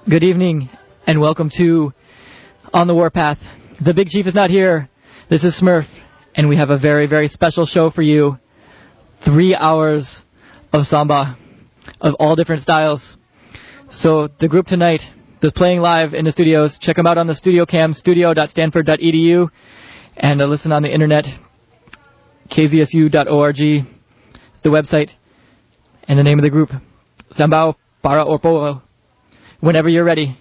Good evening, and welcome to On the Warpath. The Big Chief is not here. This is Smurf, and we have a very, very special show for you. 3 hours of samba of all different styles. So the group tonight is playing live in the studios. Check them out on the studio cam, studio.stanford.edu, and listen on the internet, kzsu.org, the website, and the name of the group, Sambao para Orpo. Whenever you're ready.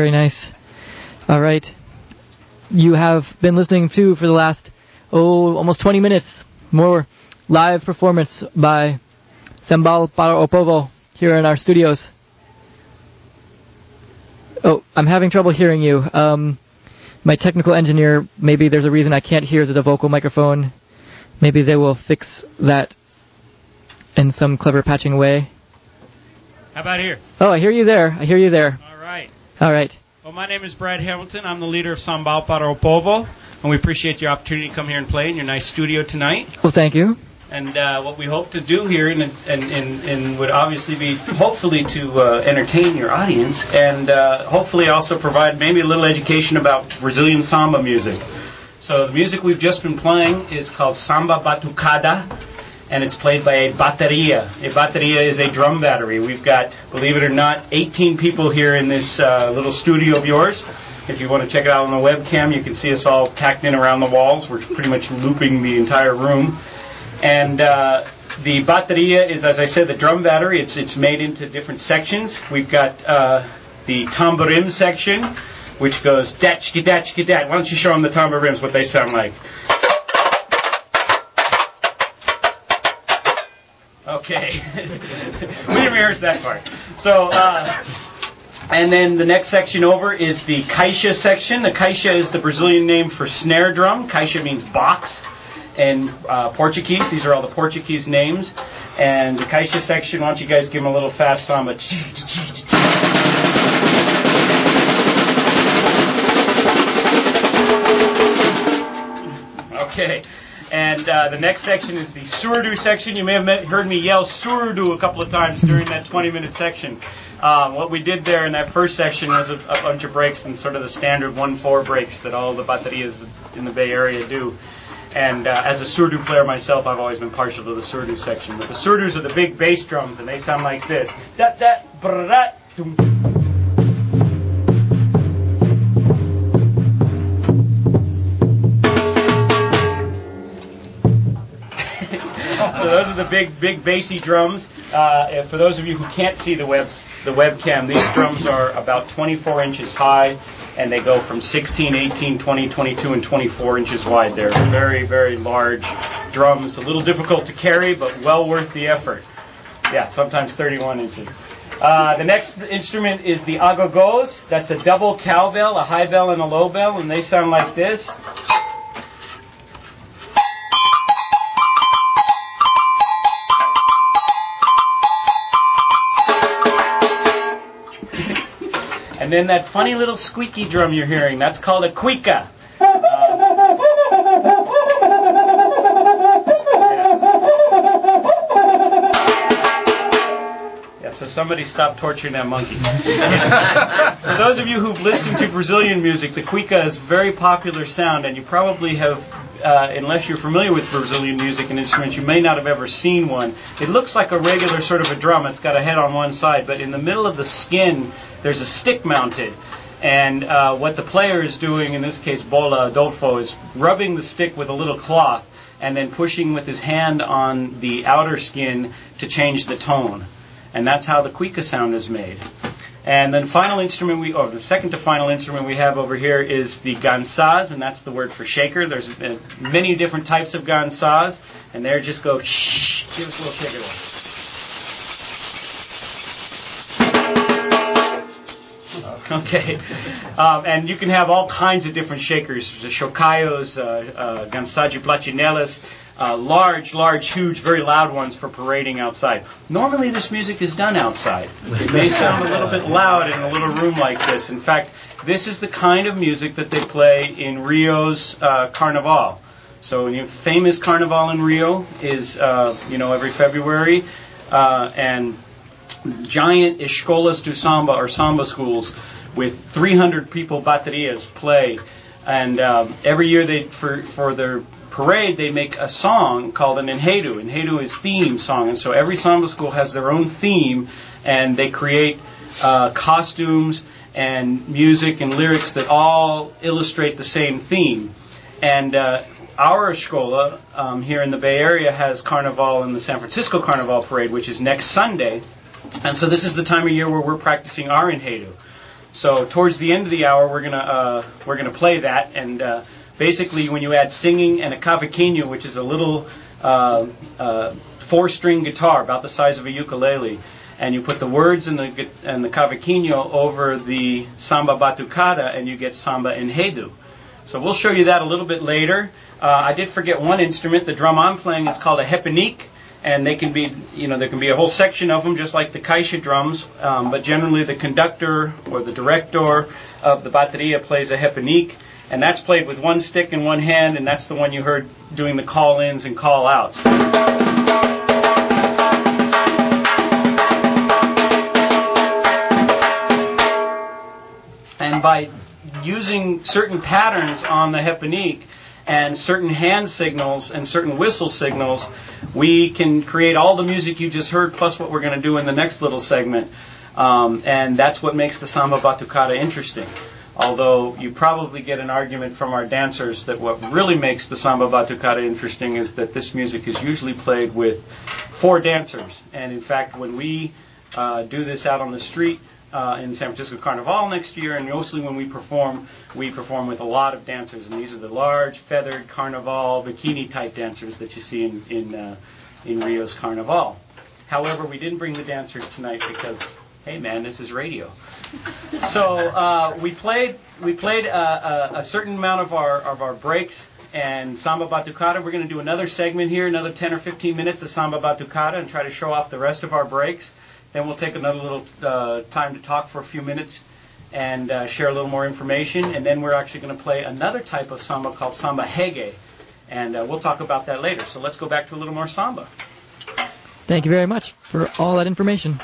Very nice. All right. You have been listening to, for the last, almost 20 minutes, more live performance by Sambal para o Povo here in our studios. Oh, I'm having trouble hearing you. My technical engineer, maybe there's a reason I can't hear the vocal microphone. Maybe they will fix that in some clever patching way. How about here? Oh, I hear you there. All right. All right. Well, my name is Brad Hamilton. I'm the leader of Sambal para o Povo, and we appreciate your opportunity to come here and play in your nice studio tonight. Well, thank you. And what we hope to do here and would obviously be hopefully to entertain your audience and hopefully also provide maybe a little education about Brazilian samba music. So the music we've just been playing is called Samba Batucada, and it's played by a bateria. A bateria is a drum battery. We've got, believe it or not, 18 people here in this little studio of yours. If you want to check it out on the webcam, you can see us all packed in around the walls. We're pretty much looping the entire room. And the bateria is, as I said, the drum battery. It's made into different sections. We've got the tamborim section, which goes datchki datchki dat. Why don't you show them the tamborims, what they sound like? Okay. We didn't rehearse that part. So, and then the next section over is the caixa section. The caixa is the Brazilian name for snare drum. Caixa means box. And Portuguese, these are all the Portuguese names. And the caixa section, why don't you guys give them a little fast samba. Okay. And the next section is the surdo section. You may have heard me yell surdo a couple of times during that 20-minute section. What we did there in that first section was a bunch of breaks and sort of the standard 1-4 breaks that all the baterias in the Bay Area do. And as a surdo player myself, I've always been partial to the surdo section. But the surdos are the big bass drums, and they sound like this. Da da brrra dum. So those are the big bassy drums. For those of you who can't see the webcam, these drums are about 24 inches high. And they go from 16, 18, 20, 22, and 24 inches wide. They're very, very large drums. A little difficult to carry, but well worth the effort. Yeah, sometimes 31 inches. The next instrument is the agogos. That's a double cowbell, a high bell and a low bell, and they sound like this. And then that funny little squeaky drum you're hearing, that's called a cuica. Yes, so somebody stop torturing that monkey. For those of you who've listened to Brazilian music, the cuica is a very popular sound, and you probably have, unless you're familiar with Brazilian music and instruments, you may not have ever seen one. It looks like a regular sort of a drum. It's got a head on one side, but in the middle of the skin, there's a stick mounted. And what the player is doing, in this case Bola Adolfo, is rubbing the stick with a little cloth and then pushing with his hand on the outer skin to change the tone. And that's how the cuica sound is made. And then the second to final instrument we have over here is the gansás, and that's the word for shaker. There's many different types of gansás, and there just go shh. Give us a little shaker there. Okay, and you can have all kinds of different shakers, the chocaios, gansá de platinelas, large, huge, very loud ones for parading outside. Normally this music is done outside. It may sound a little bit loud in a little room like this. In fact, this is the kind of music that they play in Rio's Carnival. So famous Carnival in Rio is, every February, and giant escolas do samba, or samba schools, with 300 people baterias play. And every year for their parade, they make a song called an enredo. Enredo is theme song. And so every samba school has their own theme, and they create costumes and music and lyrics that all illustrate the same theme. And our escola here in the Bay Area has Carnival in the San Francisco Carnival Parade, which is next Sunday. And so this is the time of year where we're practicing our enredo. So towards the end of the hour, we're gonna play that, and basically when you add singing and a cavaquinho, which is a little 4-string guitar about the size of a ukulele, and you put the words and the cavaquinho over the samba batucada, and you get samba enredo. So we'll show you that a little bit later. I did forget one instrument. The drum I'm playing is called a repenique, and they can be, there can be a whole section of them, just like the caixa drums. But generally, the conductor or the director of the bateria plays a repenique, and that's played with one stick in one hand, and that's the one you heard doing the call-ins and call-outs. And by using certain patterns on the repenique and certain hand signals and certain whistle signals, we can create all the music you just heard plus what we're going to do in the next little segment. And that's what makes the samba batucada interesting. Although you probably get an argument from our dancers that what really makes the samba batucada interesting is that this music is usually played with 4 dancers. And in fact, when we do this out on the street, in San Francisco Carnival next year, and mostly when we perform with a lot of dancers, and these are the large, feathered Carnival, bikini-type dancers that you see in Rio's Carnival. However, we didn't bring the dancers tonight because, hey man, this is radio. So we played a certain amount of our breaks and samba batucada. We're going to do another segment here, another 10 or 15 minutes of samba batucada, and try to show off the rest of our breaks. Then we'll take another little time to talk for a few minutes and share a little more information. And then we're actually going to play another type of samba called samba reggae. And we'll talk about that later. So let's go back to a little more samba. Thank you very much for all that information.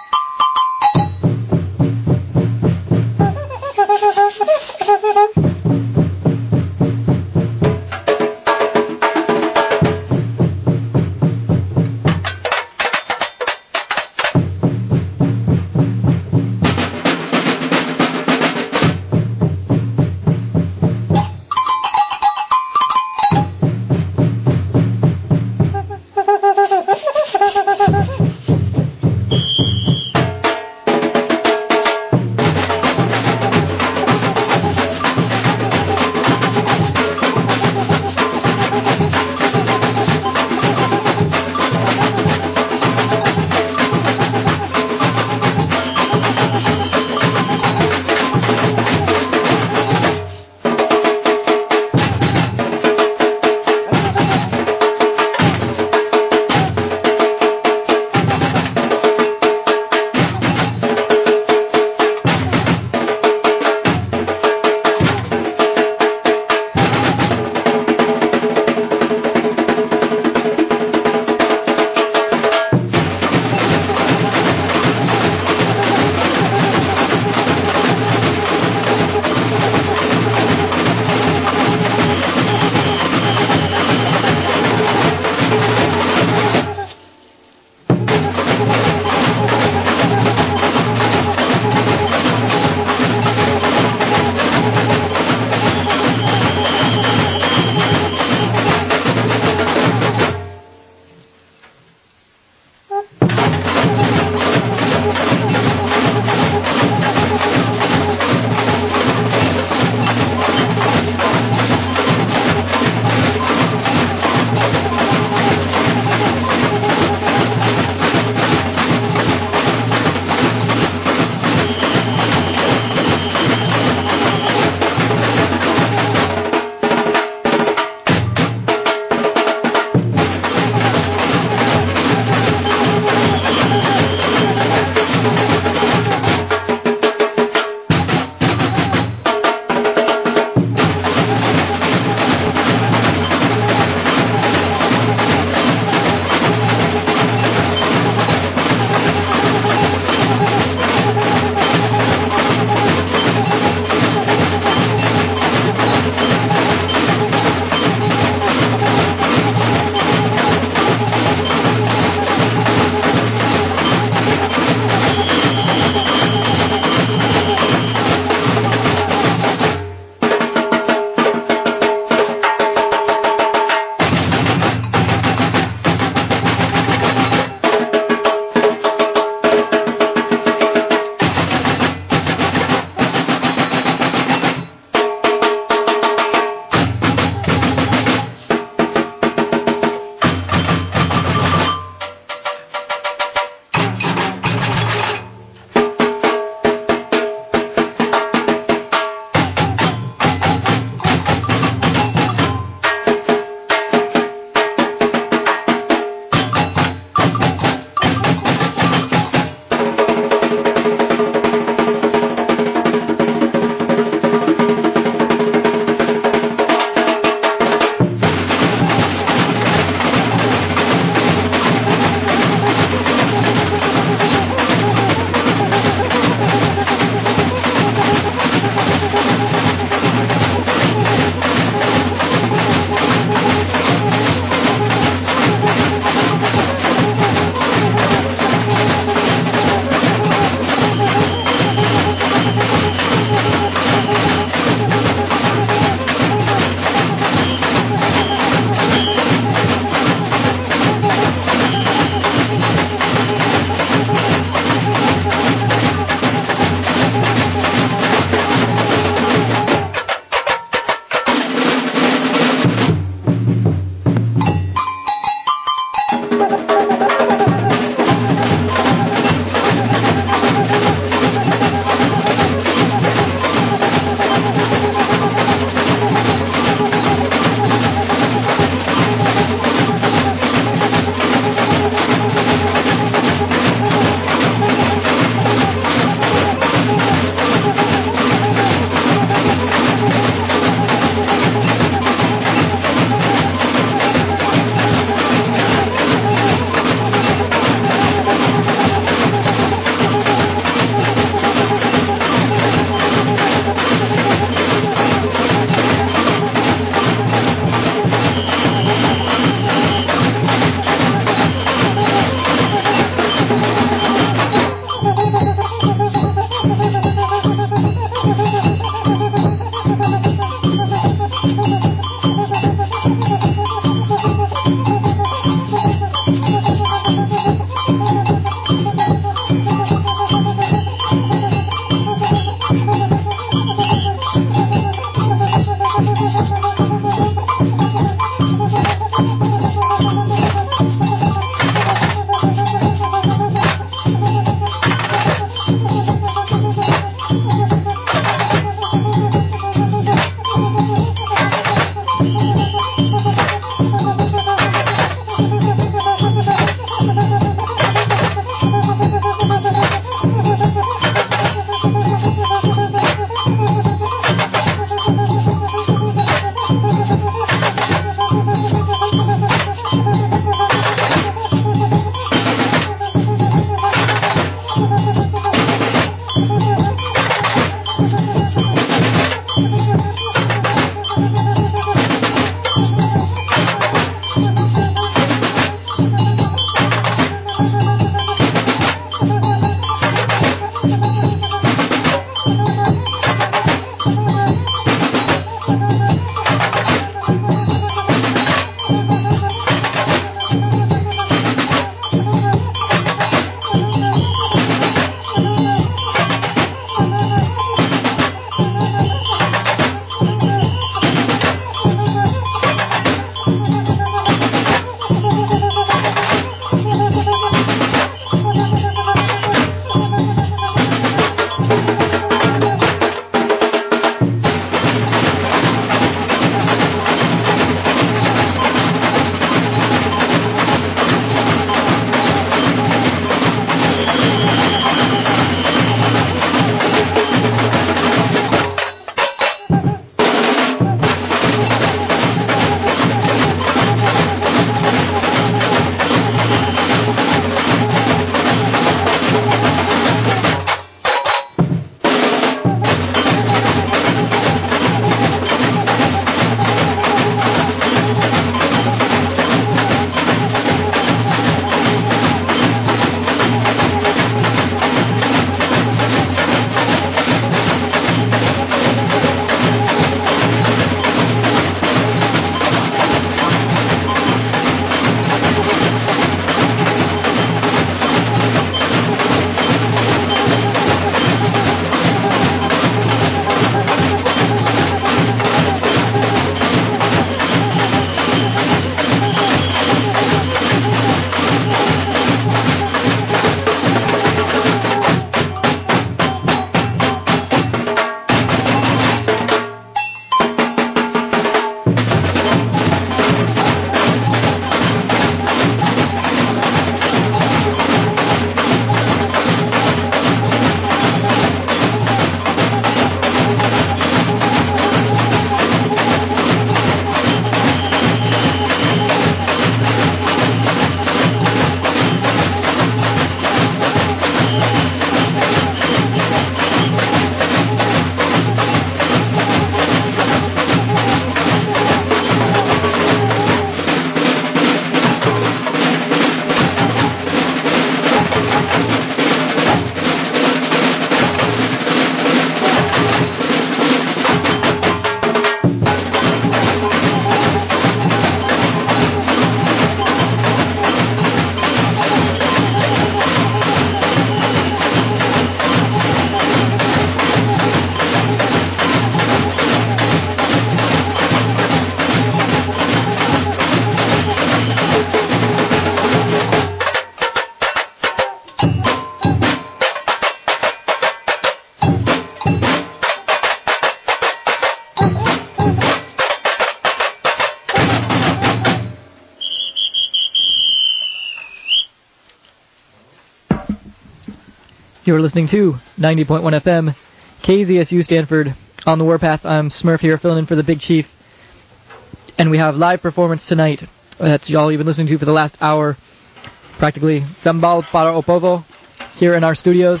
You're listening to 90.1 FM, KZSU Stanford. On the Warpath, I'm Smurf here, filling in for the Big Chief. And we have live performance tonight. That's all you've been listening to for the last hour. Practically Sambal para o Povo here in our studios.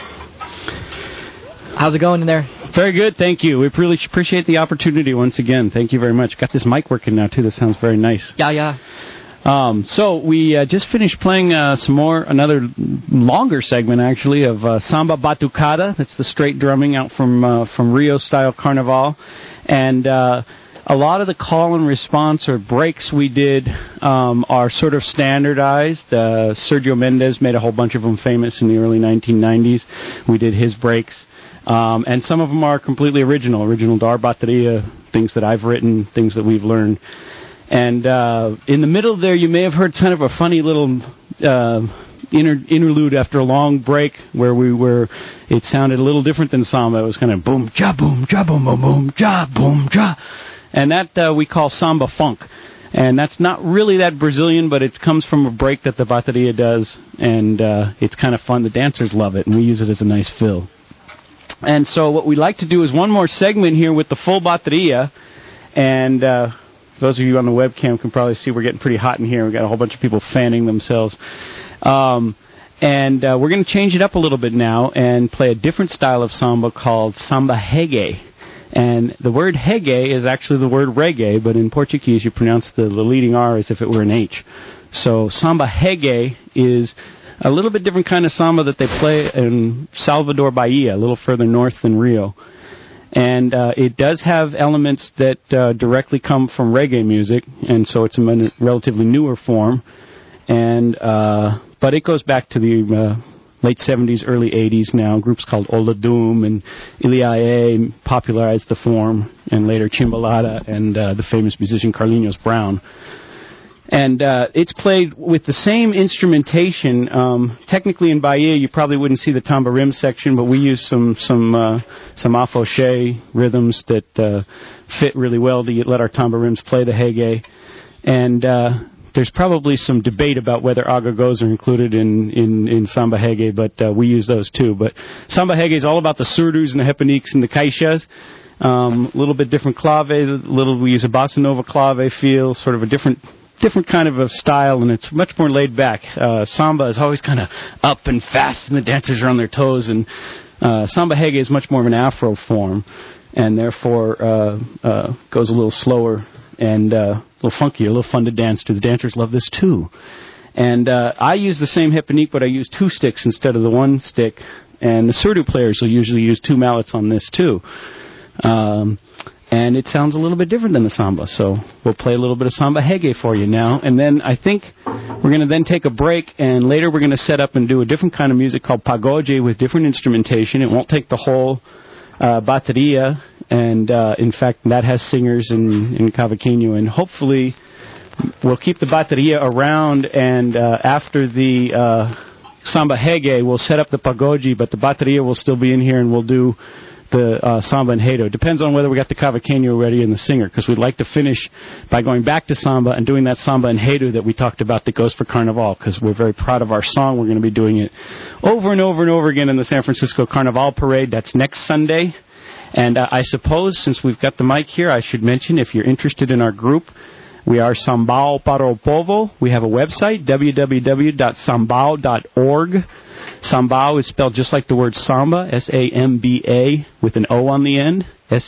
How's it going in there? Very good, thank you. We really appreciate the opportunity once again. Thank you very much. Got this mic working now, too. This sounds very nice. Yeah. So we just finished playing another longer segment, actually, of Samba Batucada. That's the straight drumming out from Rio-style Carnival. And a lot of the call and response or breaks we did are sort of standardized. Sergio Mendes made a whole bunch of them famous in the early 1990s. We did his breaks. And some of them are completely original Dar Bateria, things that I've written, things that we've learned. And in the middle there, you may have heard kind of a funny little interlude after a long break where it sounded a little different than samba. It was kind of boom, ja, boom, boom, ja, boom, ja. And that we call samba funk. And that's not really that Brazilian, but it comes from a break that the bateria does. And it's kind of fun. The dancers love it, and we use it as a nice fill. And so what we'd like to do is one more segment here with the full bateria. And those of you on the webcam can probably see we're getting pretty hot in here. We've got a whole bunch of people fanning themselves. And we're going to change it up a little bit now and play a different style of samba called samba reggae. And the word reggae is actually the word reggae, but in Portuguese you pronounce the leading R as if it were an H. So samba reggae is a little bit different kind of samba that they play in Salvador, Bahia, a little further north than Rio. And it does have elements that directly come from reggae music, and so it's a relatively newer form. And but it goes back to the late 70s, early 80s now. Groups called Olodum and Iliae popularized the form, and later Chimbalada and the famous musician Carlinhos Brown. And it's played with the same instrumentation. Technically in Bahia, you probably wouldn't see the tamborim section, but we use some afoxé rhythms that fit really well to let our tamborims play the reggae. And there's probably some debate about whether agogos are included in samba reggae, but we use those too. But samba reggae is all about the surdus and the repeniques and the caixas. A little bit different clave. We use a bossa nova clave feel, sort of a different kind of a style, and it's much more laid back. Samba is always kind of up and fast, and the dancers are on their toes, and samba reggae is much more of an Afro form, and therefore goes a little slower and a little funkier, a little fun to dance to. The dancers love this too. And I use the same repenique, but I use 2 sticks instead of the 1 stick, and the surdu players will usually use 2 mallets on this too. And it sounds a little bit different than the samba, so we'll play a little bit of samba reggae for you now. And then I think we're going to then take a break, and later we're going to set up and do a different kind of music called pagode with different instrumentation. It won't take the whole bateria, and in fact that has singers in cavaquinho, and hopefully we'll keep the bateria around, and after the samba reggae we'll set up the pagode, but the bateria will still be in here, and we'll do the samba enredo. It depends on whether we got the cavaquinho ready and the singer, because we'd like to finish by going back to samba and doing that samba enredo that we talked about that goes for Carnival, because we're very proud of our song. We're going to be doing it over and over and over again in the San Francisco Carnival Parade. That's next Sunday. And I suppose, since we've got the mic here, I should mention, if you're interested in our group, we are Sambal para o Povo. We have a website, www.sambao.org. Sambao is spelled just like the word samba, S-A-M-B-A, with an O on the end,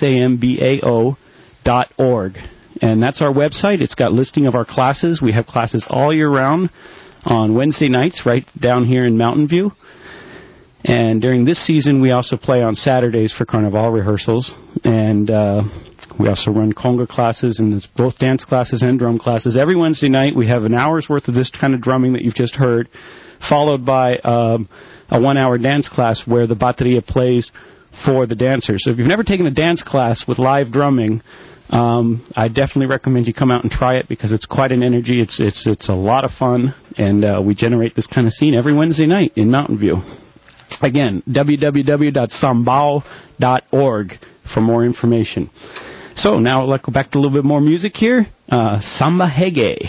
SAMBAO.org. And that's our website. It's got listing of our classes. We have classes all year round on Wednesday nights right down here in Mountain View. And during this season, we also play on Saturdays for Carnival rehearsals. And we also run conga classes, and it's both dance classes and drum classes. Every Wednesday night, we have an hour's worth of this kind of drumming that you've just heard, followed by a 1-hour dance class where the bateria plays for the dancers. So if you've never taken a dance class with live drumming, I definitely recommend you come out and try it, because it's quite an energy. It's a lot of fun, and we generate this kind of scene every Wednesday night in Mountain View. Again, www.sambao.org for more information. So now let's go back to a little bit more music here. Samba reggae.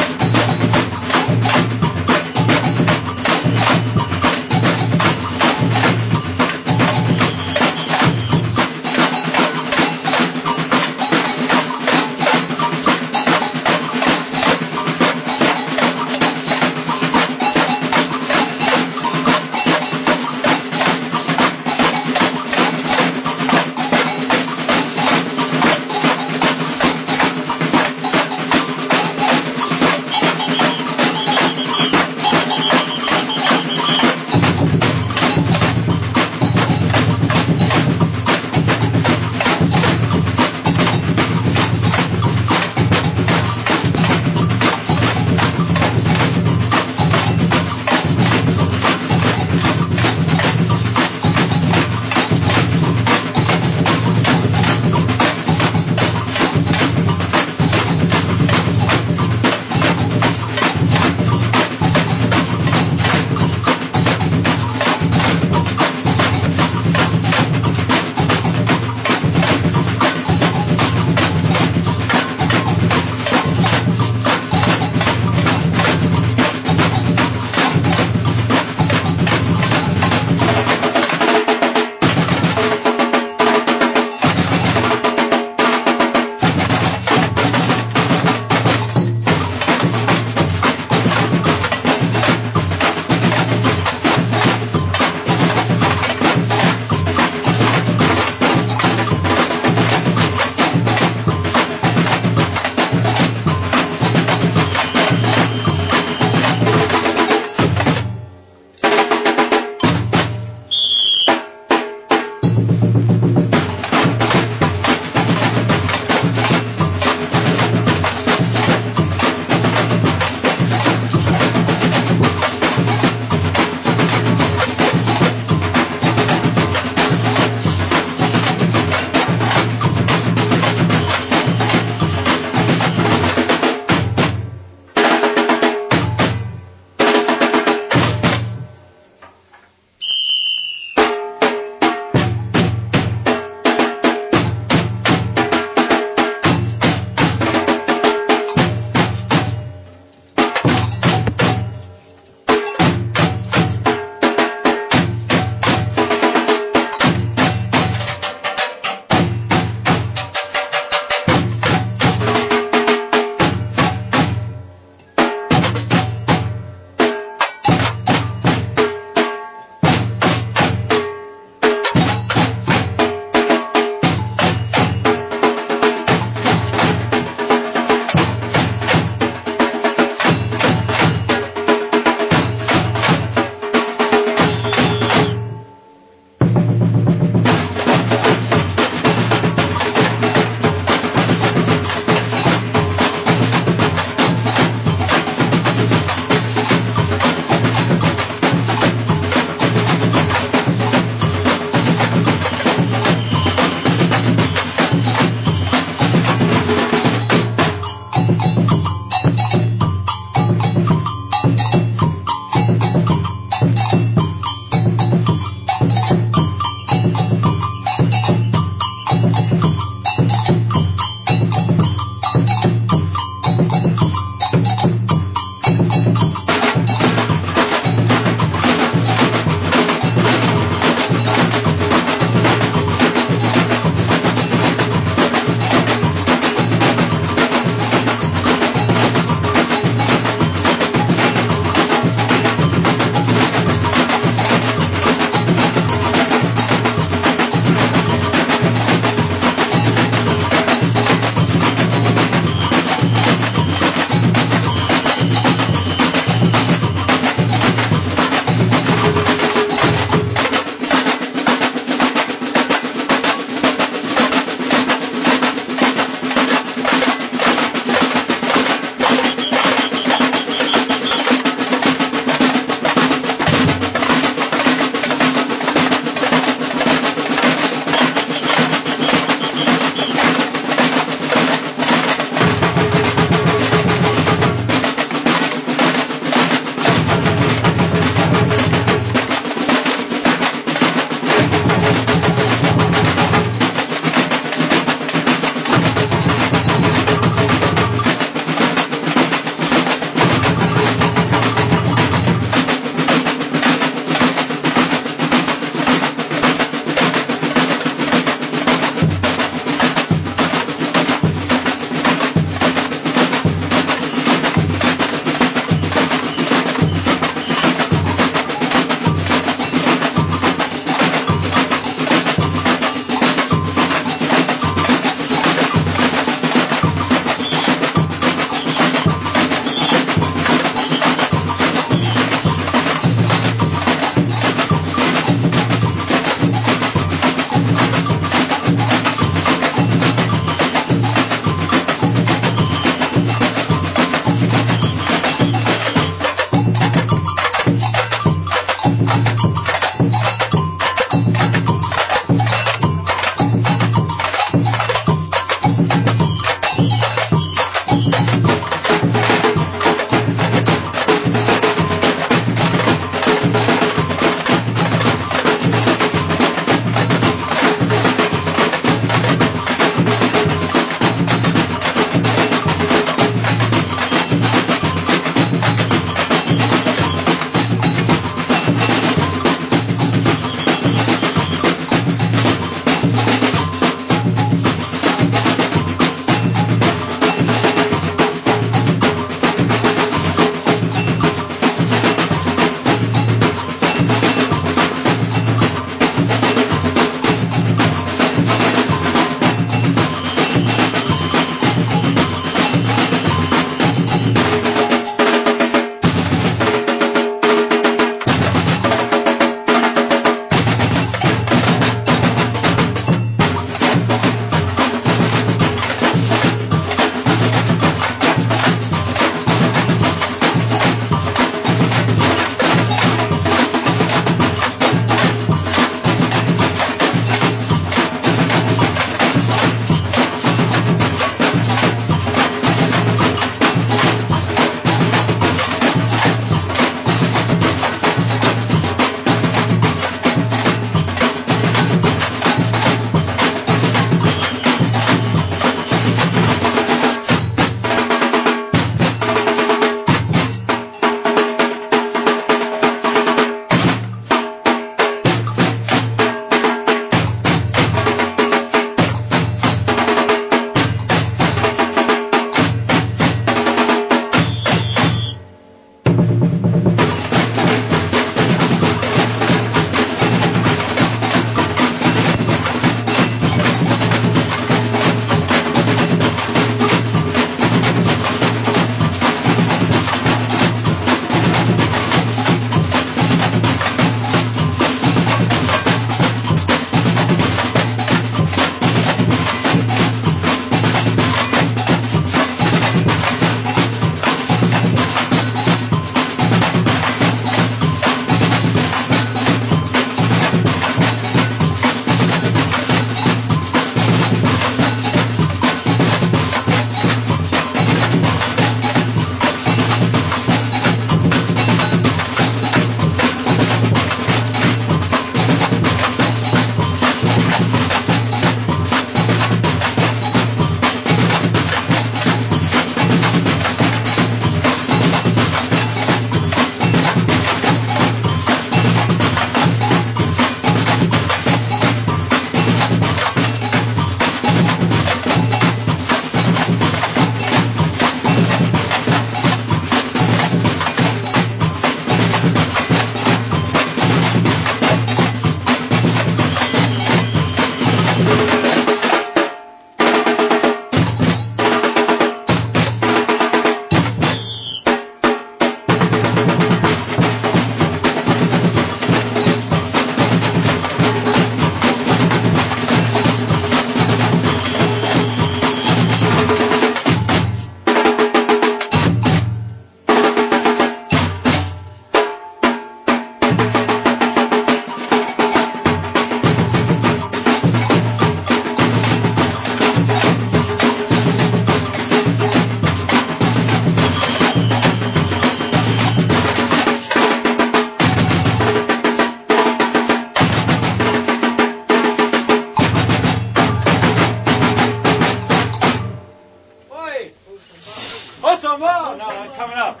Samba! No, that's coming up.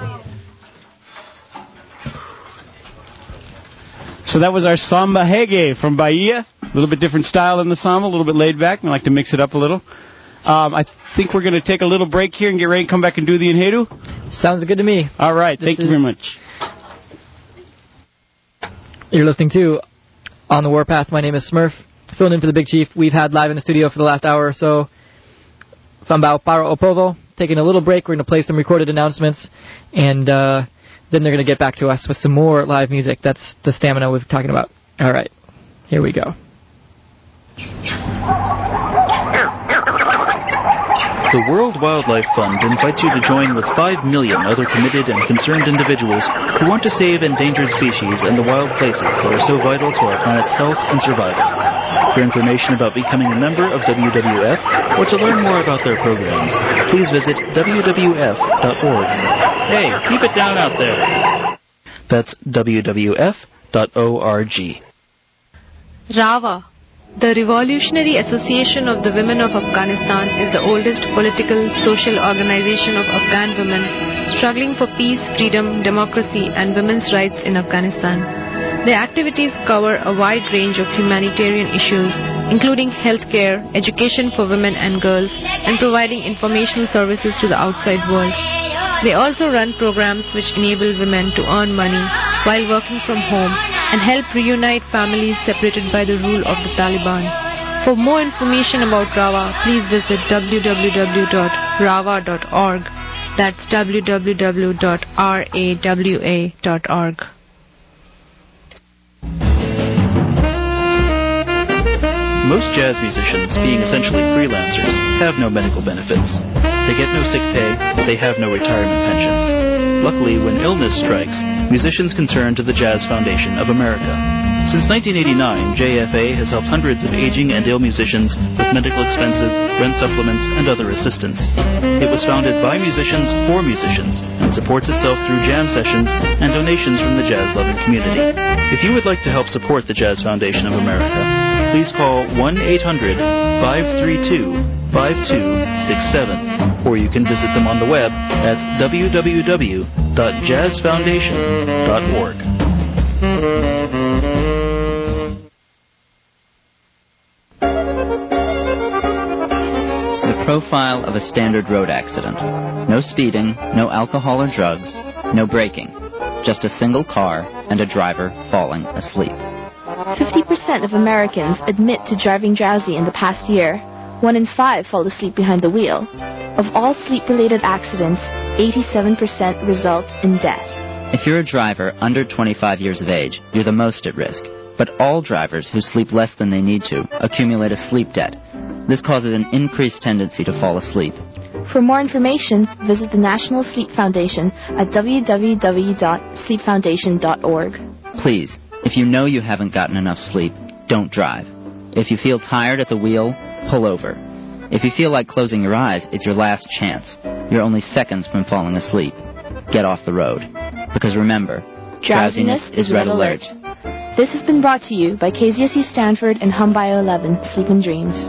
So that was our Samba Hege from Bahia. A little bit different style than the samba, a little bit laid back. I like to mix it up a little. I think we're going to take a little break here and get ready to come back and do the Enhedu. Sounds good to me. All right. Thank you very much. You're listening to On the Warpath. My name is Smurf, filling in for the Big Chief. We've had live in the studio for the last hour or so. Sambao para o povo. Taking a little break. We're going to play some recorded announcements. And then they're going to get back to us with some more live music. That's the stamina we're talking about. All right. Here we go. The World Wildlife Fund invites you to join with 5 million other committed and concerned individuals who want to save endangered species and the wild places that are so vital to our planet's health and survival. For information about becoming a member of WWF or to learn more about their programs, please visit wwf.org. Hey, keep it down out there. That's wwf.org. RAWA, the Revolutionary Association of the Women of Afghanistan, is the oldest political, social organization of Afghan women struggling for peace, freedom, democracy, and women's rights in Afghanistan. Their activities cover a wide range of humanitarian issues, including healthcare, education for women and girls, and providing informational services to the outside world. They also run programs which enable women to earn money while working from home and help reunite families separated by the rule of the Taliban. For more information about RAWA, please visit www.rawa.org. That's www.rawa.org. Most jazz musicians, being essentially freelancers, have no medical benefits. They get no sick pay, but they have no retirement pensions. Luckily, when illness strikes, musicians can turn to the Jazz Foundation of America. Since 1989, JFA has helped hundreds of aging and ill musicians with medical expenses, rent supplements, and other assistance. It was founded by musicians for musicians and supports itself through jam sessions and donations from the jazz-loving community. If you would like to help support the Jazz Foundation of America, please call 1-800-532-5267, or you can visit them on the web at www.jazzfoundation.org. The profile of a standard road accident. No speeding, no alcohol or drugs, no braking. Just a single car and a driver falling asleep. 50% of Americans admit to driving drowsy in the past year. 1 in 5 fall asleep behind the wheel. Of all sleep-related accidents, 87% result in death. If you're a driver under 25 years of age, you're the most at risk. But all drivers who sleep less than they need to accumulate a sleep debt. This causes an increased tendency to fall asleep. For more information, visit the National Sleep Foundation at www.sleepfoundation.org. Please, if you know you haven't gotten enough sleep, don't drive. If you feel tired at the wheel, pull over. If you feel like closing your eyes, it's your last chance. You're only seconds from falling asleep. Get off the road. Because remember, drowsiness is red alert. This has been brought to you by KZSU Stanford and Hum Bio 11, Sleep and Dreams.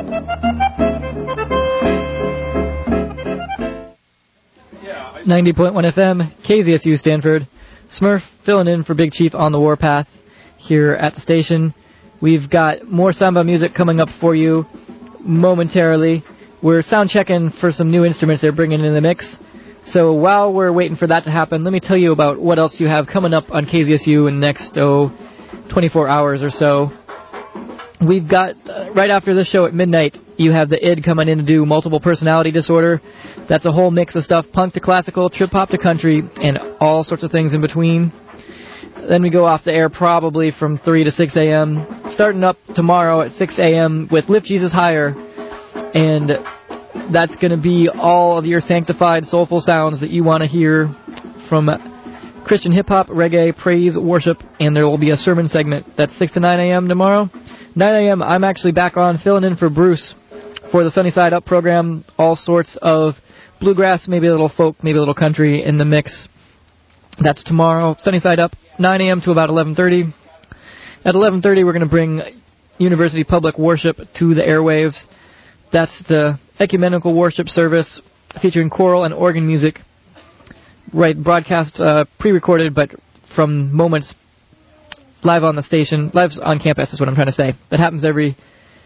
90.1 FM, KZSU Stanford. Smurf filling in for Big Chief on the Warpath here at the station. We've got more samba music coming up for you momentarily. We're sound checking for some new instruments they're bringing in the mix. So while we're waiting for that to happen, let me tell you about what else you have coming up on KZSU in the next 24 hours or so. We've got, right after this show at midnight, you have the ID coming in to do multiple personality disorder. That's a whole mix of stuff, punk to classical, trip-hop to country, and all sorts of things in between. Then we go off the air probably from 3 to 6 a.m., starting up tomorrow at 6 a.m. with Lift Jesus Higher. And that's going to be all of your sanctified, soulful sounds that you want to hear from Christian hip-hop, reggae, praise, worship, and there will be a sermon segment. That's 6 to 9 a.m. tomorrow. 9 a.m., I'm actually back on filling in for Bruce for the Sunny Side Up program. All sorts of bluegrass, maybe a little folk, maybe a little country in the mix. That's tomorrow, Sunny Side Up, 9 a.m. to about 11:30. At 11:30, we're going to bring University Public Worship to the airwaves. That's the ecumenical worship service featuring choral and organ music. Right, broadcast pre-recorded, but from moments live on the station, live on campus is what I'm trying to say. That happens every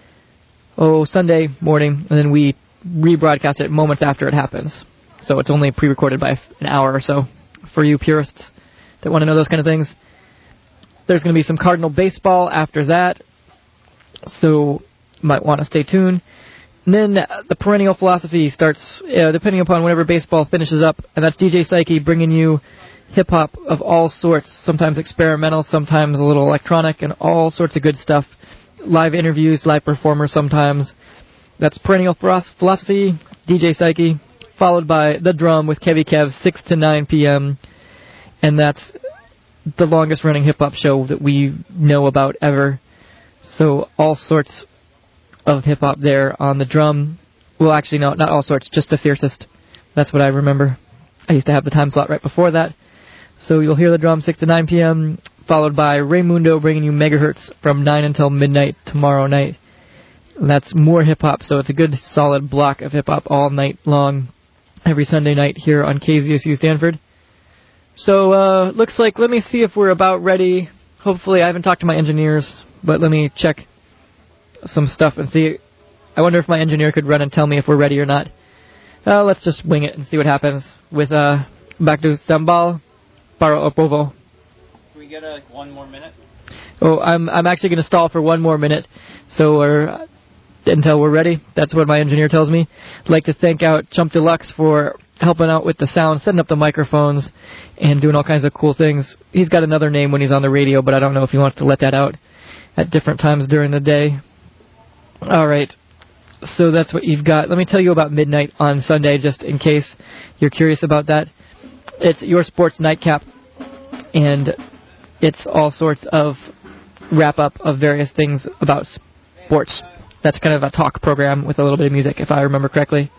Sunday morning, and then we rebroadcast it moments after it happens. So it's only pre-recorded by an hour or so for you purists that want to know those kind of things. There's going to be some Cardinal baseball after that, so you might want to stay tuned. And then the Perennial Philosophy starts, depending upon whenever baseball finishes up, and that's DJ Psyche bringing you hip-hop of all sorts, sometimes experimental, sometimes a little electronic, and all sorts of good stuff. Live interviews, live performers sometimes. That's Perennial Philosophy, DJ Psyche, followed by The Drum with Kevy Kev, 6 to 9 p.m., and that's the longest-running hip-hop show that we know about ever. So all sorts of hip-hop there on The Drum. Well, actually, no, not all sorts, just the fiercest. That's what I remember. I used to have the time slot right before that. So you'll hear The Drum 6 to 9 p.m., followed by Raymundo bringing you Megahertz from 9 until midnight tomorrow night. And that's more hip-hop, so it's a good solid block of hip-hop all night long, every Sunday night here on KZSU Stanford. So, looks like, let me see if we're about ready. Hopefully, I haven't talked to my engineers, but let me check some stuff and see. I wonder if my engineer could run and tell me if we're ready or not. Let's just wing it and see what happens with, back to Sambal para Opovo. Can we get, one more minute? Oh, I'm actually going to stall for one more minute, so until we're ready. That's what my engineer tells me. I'd like to thank out Chump Deluxe for helping out with the sound, setting up the microphones, and doing all kinds of cool things. He's got another name when he's on the radio, but I don't know if he wants to let that out at different times during the day. All right, so that's what you've got. Let me tell you about Midnight on Sunday, just in case you're curious about that. It's your sports nightcap, and it's all sorts of wrap-up of various things about sports. That's kind of a talk program with a little bit of music, if I remember correctly.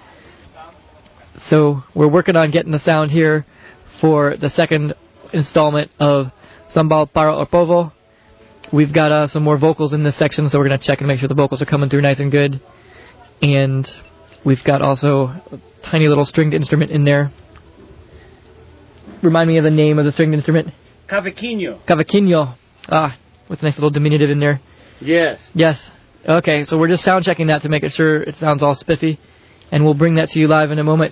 So we're working on getting the sound here for the second installment of Sambal para Opovo. We've got some more vocals in this section, so we're going to check and make sure the vocals are coming through nice and good. And we've got also a tiny little stringed instrument in there. Remind me of the name of the stringed instrument. Cavaquinho. Cavaquinho. With a nice little diminutive in there. Yes. Yes. Okay, so we're just sound checking that to make sure it sounds all spiffy. And we'll bring that to you live in a moment.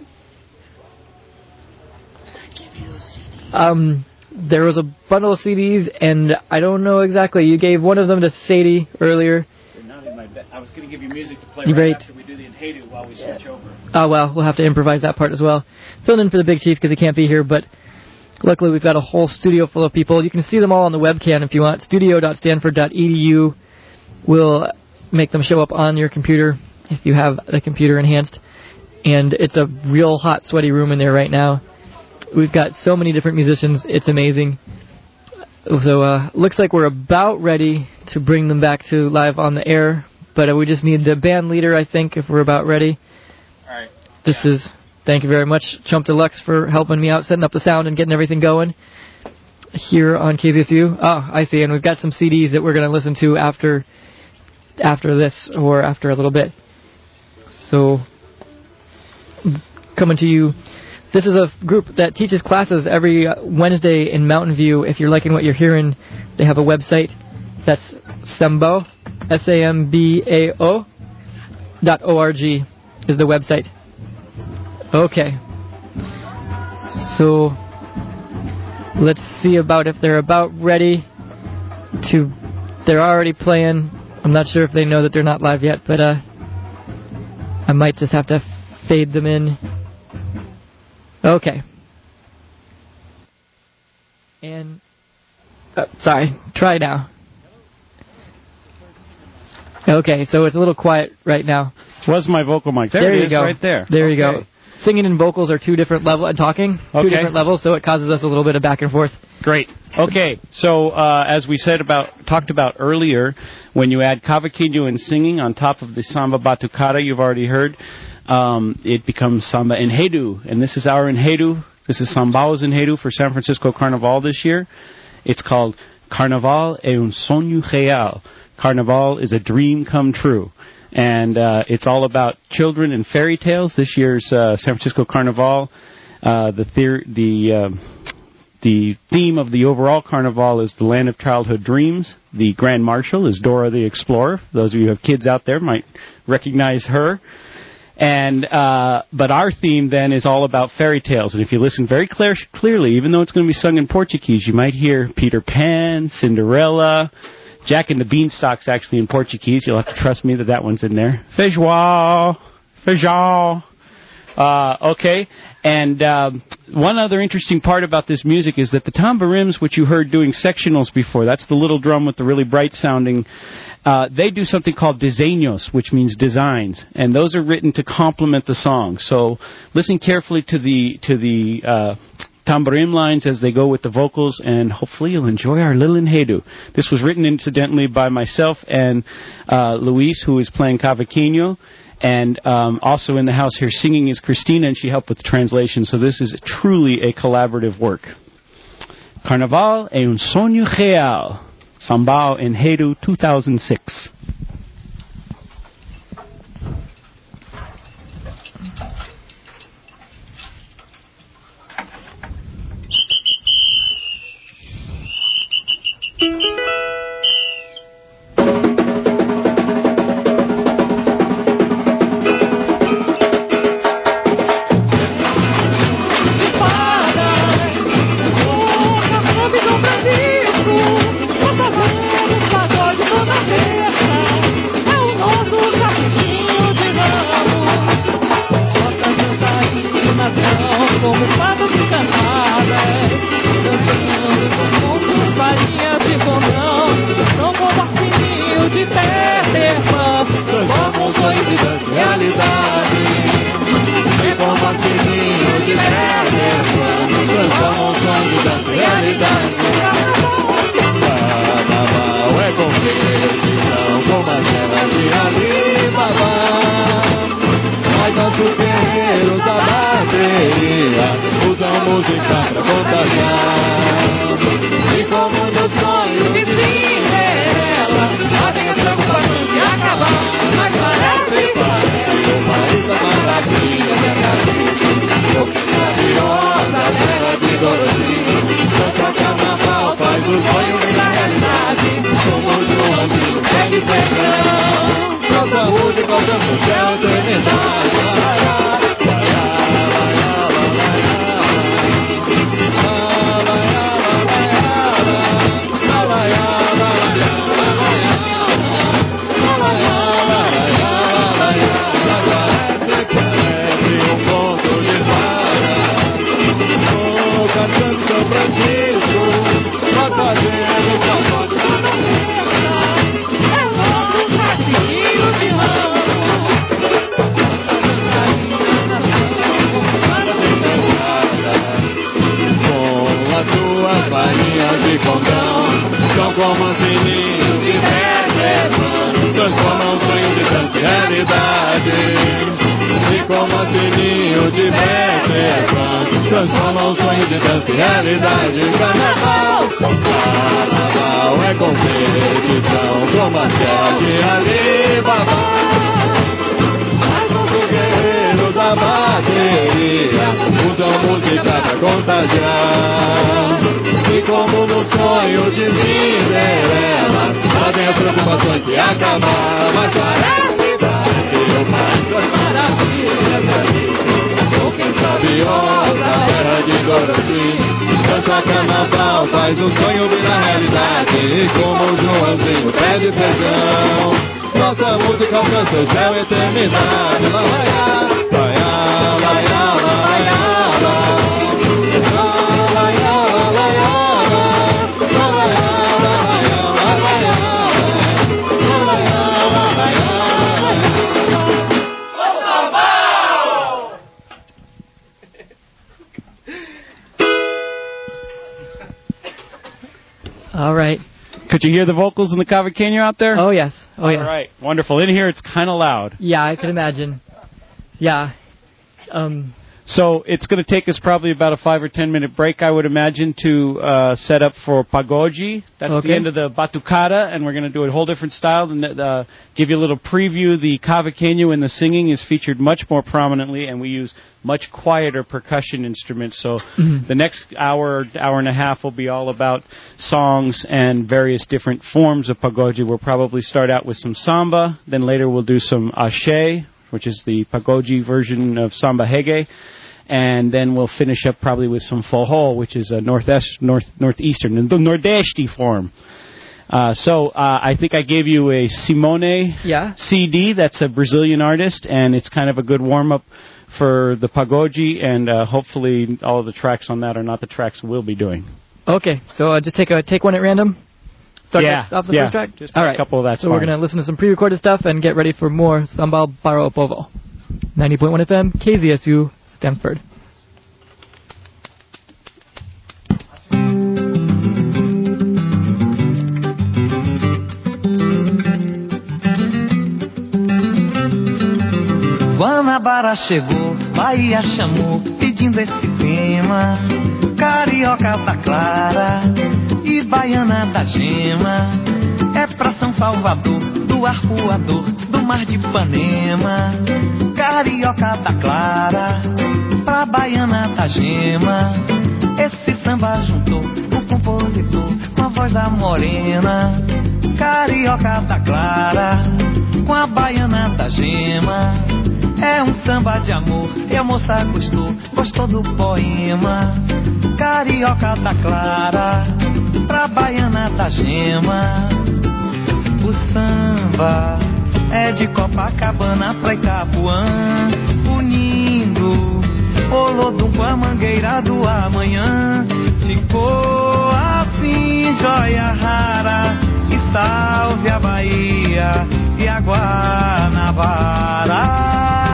There was a bundle of CDs, and I don't know exactly. You gave one of them to Sadie earlier. They're not in my I was going to give you music to play right after we do the Enhedu while we switch over. Oh, well, we'll have to improvise that part as well. Filling in for the Big Chief because he can't be here, but luckily we've got a whole studio full of people. You can see them all on the webcam if you want. Studio.stanford.edu will make them show up on your computer if you have the computer enhanced. And it's a real hot, sweaty room in there right now. We've got so many different musicians. It's amazing. So looks like we're about ready to bring them back to live on the air. But we just need the band leader, I think, if we're about ready. All right. Thank you very much, Chump Deluxe, for helping me out, setting up the sound and getting everything going here on KZSU. Oh, I see. And we've got some CDs that we're going to listen to after this or after a little bit. So coming to you. This is a group that teaches classes every Wednesday in Mountain View. If you're liking what you're hearing, they have a website. That's Sambao, SAMBAO.org is the website. Okay. So let's see about if they're about ready to... They're already playing. I'm not sure if they know that they're not live yet, but I might just have to fade them in. Okay. And, sorry, try now. Okay, so it's a little quiet right now. Where's my vocal mic? There it is, go. right there. There you go. Singing and vocals are two different levels, and talking, two different levels, so it causes us a little bit of back and forth. Great. Okay, so as we talked about earlier, when you add cavaquinho and singing on top of the samba batucada you've already heard, it becomes samba enhedu, and this is our enhedu. This is Sambao's enhedu for San Francisco Carnival this year. It's called Carnaval é un sonho real. Carnaval is a dream come true. And it's all about children and fairy tales. This year's San Francisco Carnival, the theme of the overall carnival is the land of childhood dreams. The Grand Marshal is Dora the Explorer. Those of you who have kids out there might recognize her. And but our theme then is all about fairy tales. And if you listen very clearly, even though it's going to be sung in Portuguese, you might hear Peter Pan, Cinderella, Jack and the Beanstalk's actually in Portuguese. You'll have to trust me that one's in there. Feijão. Okay. And one other interesting part about this music is that the tamborims, which you heard doing sectionals before, that's the little drum with the really bright sounding, they do something called diseños, which means designs, and those are written to complement the song. So listen carefully to the tamborim lines as they go with the vocals, and hopefully you'll enjoy our little enredo. This was written incidentally by myself and Luis, who is playing cavaquinho. And also in the house here singing is Christina, and she helped with the translation. So this is truly a collaborative work. Carnaval é sonho real. Sambao Enredo 2006. All right. Could you hear the vocals in the cavaquinho out there? Oh, yes. Oh, yes. All right. Wonderful. In here, it's kind of loud. Yeah, I can imagine. Yeah. So it's going to take us probably about a 5 or 10 minute break, I would imagine, to set up for Pagode. That's the end of the Batucada, and we're going to do a whole different style and give you a little preview. The cavaqueño in the singing is featured much more prominently, and we use much quieter percussion instruments. So the next hour and a half will be all about songs and various different forms of Pagode. We'll probably start out with some samba, then later we'll do some axé, which is the Pagode version of samba reggae. And then we'll finish up probably with some forró, which is a northeastern, the Nordeste form. So I think I gave you a Simone CD. That's a Brazilian artist, and it's kind of a good warm-up for the Pagode, and hopefully all of the tracks on that are not the tracks we'll be doing. Okay, so just take one at random? Start off the first track? Just a couple of that. So we're going to listen to some pre-recorded stuff and get ready for more Samba para o Povo. 90.1 FM, KZSU, Stanford. Guanabara chegou, Bahia chamou, pedindo esse tema. Carioca da Clara e Baiana da Gema. É pra São Salvador, do Arpoador, do Mar de Ipanema. Carioca da Clara pra Baiana da Gema. Esse samba juntou o compositor com a voz da morena. Carioca da Clara com a Baiana da Gema. É um samba de amor e a moça gostou do poema. Carioca da Clara pra Baiana da Gema. O samba é de Copacabana pra Itapuã, unindo Olodum com a Mangueira do Amanhã. Ficou assim, joia rara, e salve a Bahia e a Guanabara.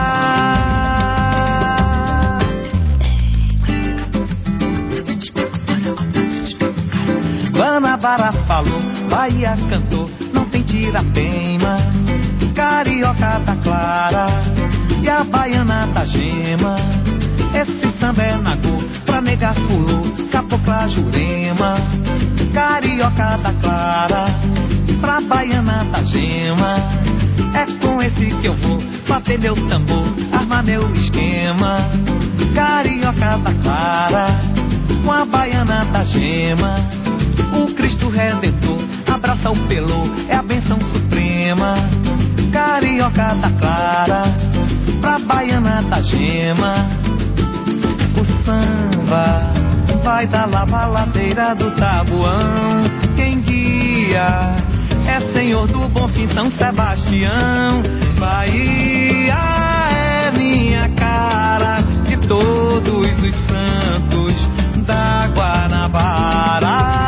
Guanabara falou, Bahia cantou, não tem tira-teima. Carioca da Clara e a Baiana da Gema. Esse samba é nagô pra negar fulô, cabocla Jurema. Carioca da Clara pra Baiana da Gema. É com esse que eu vou bater meu tambor, armar meu esquema. Carioca da Clara com a Baiana da Gema. O Cristo Redentor abraça o pelô, é a benção suprema. Carioca da Clara pra Baiana da Gema. O samba vai da lavaladeira do Tabuão. Quem guia é Senhor do Bonfim, São Sebastião. Bahia é minha cara, de todos os santos da Guanabara.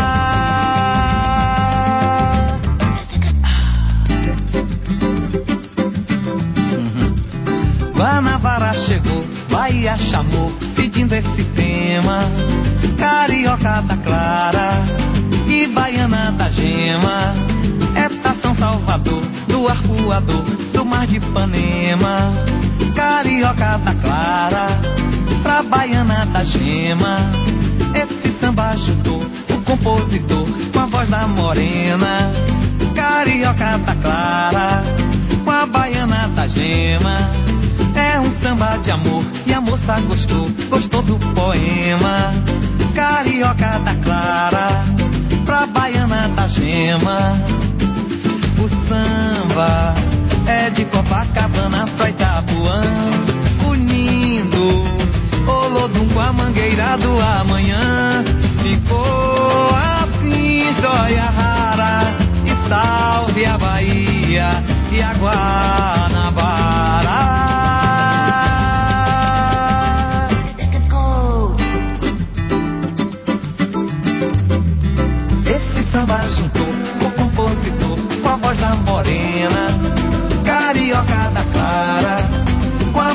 Guanabara chegou, Bahia chamou, pedindo esse tema. Carioca da Clara e Baiana da Gema. É pra São Salvador, do Arpoador, do Mar de Ipanema. Carioca da Clara pra Baiana da Gema. Esse samba juntou o compositor com a voz da morena. Carioca da Clara com a Baiana da Gema. É um samba de amor e a moça gostou do poema. Carioca da Clara pra Baiana da Gema. O samba é de Copacabana pra Itapuã, unindo Olodum com a Mangueira do Amanhã. Ficou assim, joia rara, e salve a Bahia e a Guanabara. Samba juntou o compositor com a voz da morena. Carioca da Clara com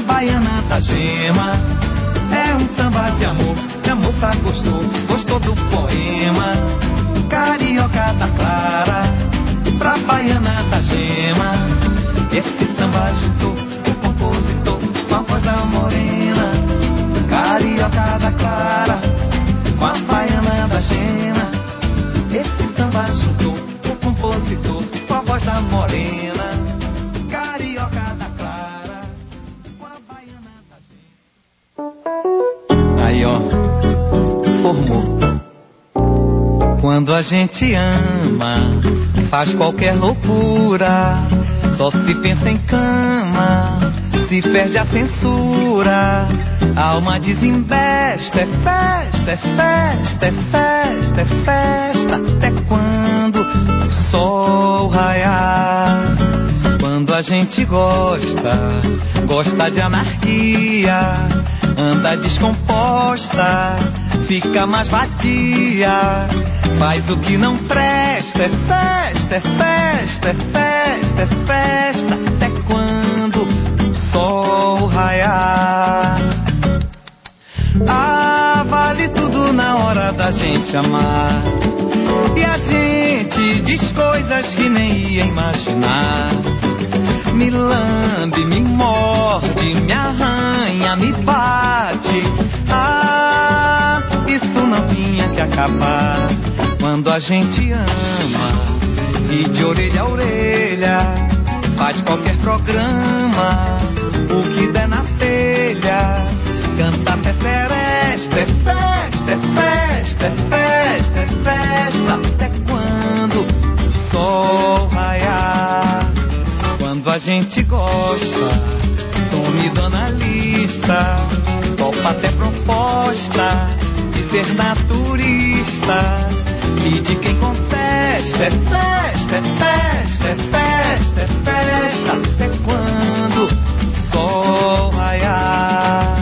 Quando a gente ama, faz qualquer loucura, só se pensa em cama, se perde a censura. A alma desembesta, é festa, é festa, é festa, é festa, até quando o sol raiar. Quando a gente gosta, gosta de anarquia, anda descomposta, fica mais vadia, faz o que não presta, é festa, é festa, é festa, é festa, até quando o sol raiar. Ah, vale tudo na hora da gente amar, e a gente diz coisas que nem ia imaginar. Me lambe, me morde, me arranha, me bate. Ah, isso não tinha que acabar. Quando a gente ama, e de orelha a orelha, faz qualquer programa, o que der na telha, canta até seresta, é festa, é festa, é festa, é festa, até quando o sol raiar. Quando a gente gosta, some dona lista, topa até proposta de ser naturista, e de quem contesta, é festa, é festa, é festa, é festa, até quando o sol raiar.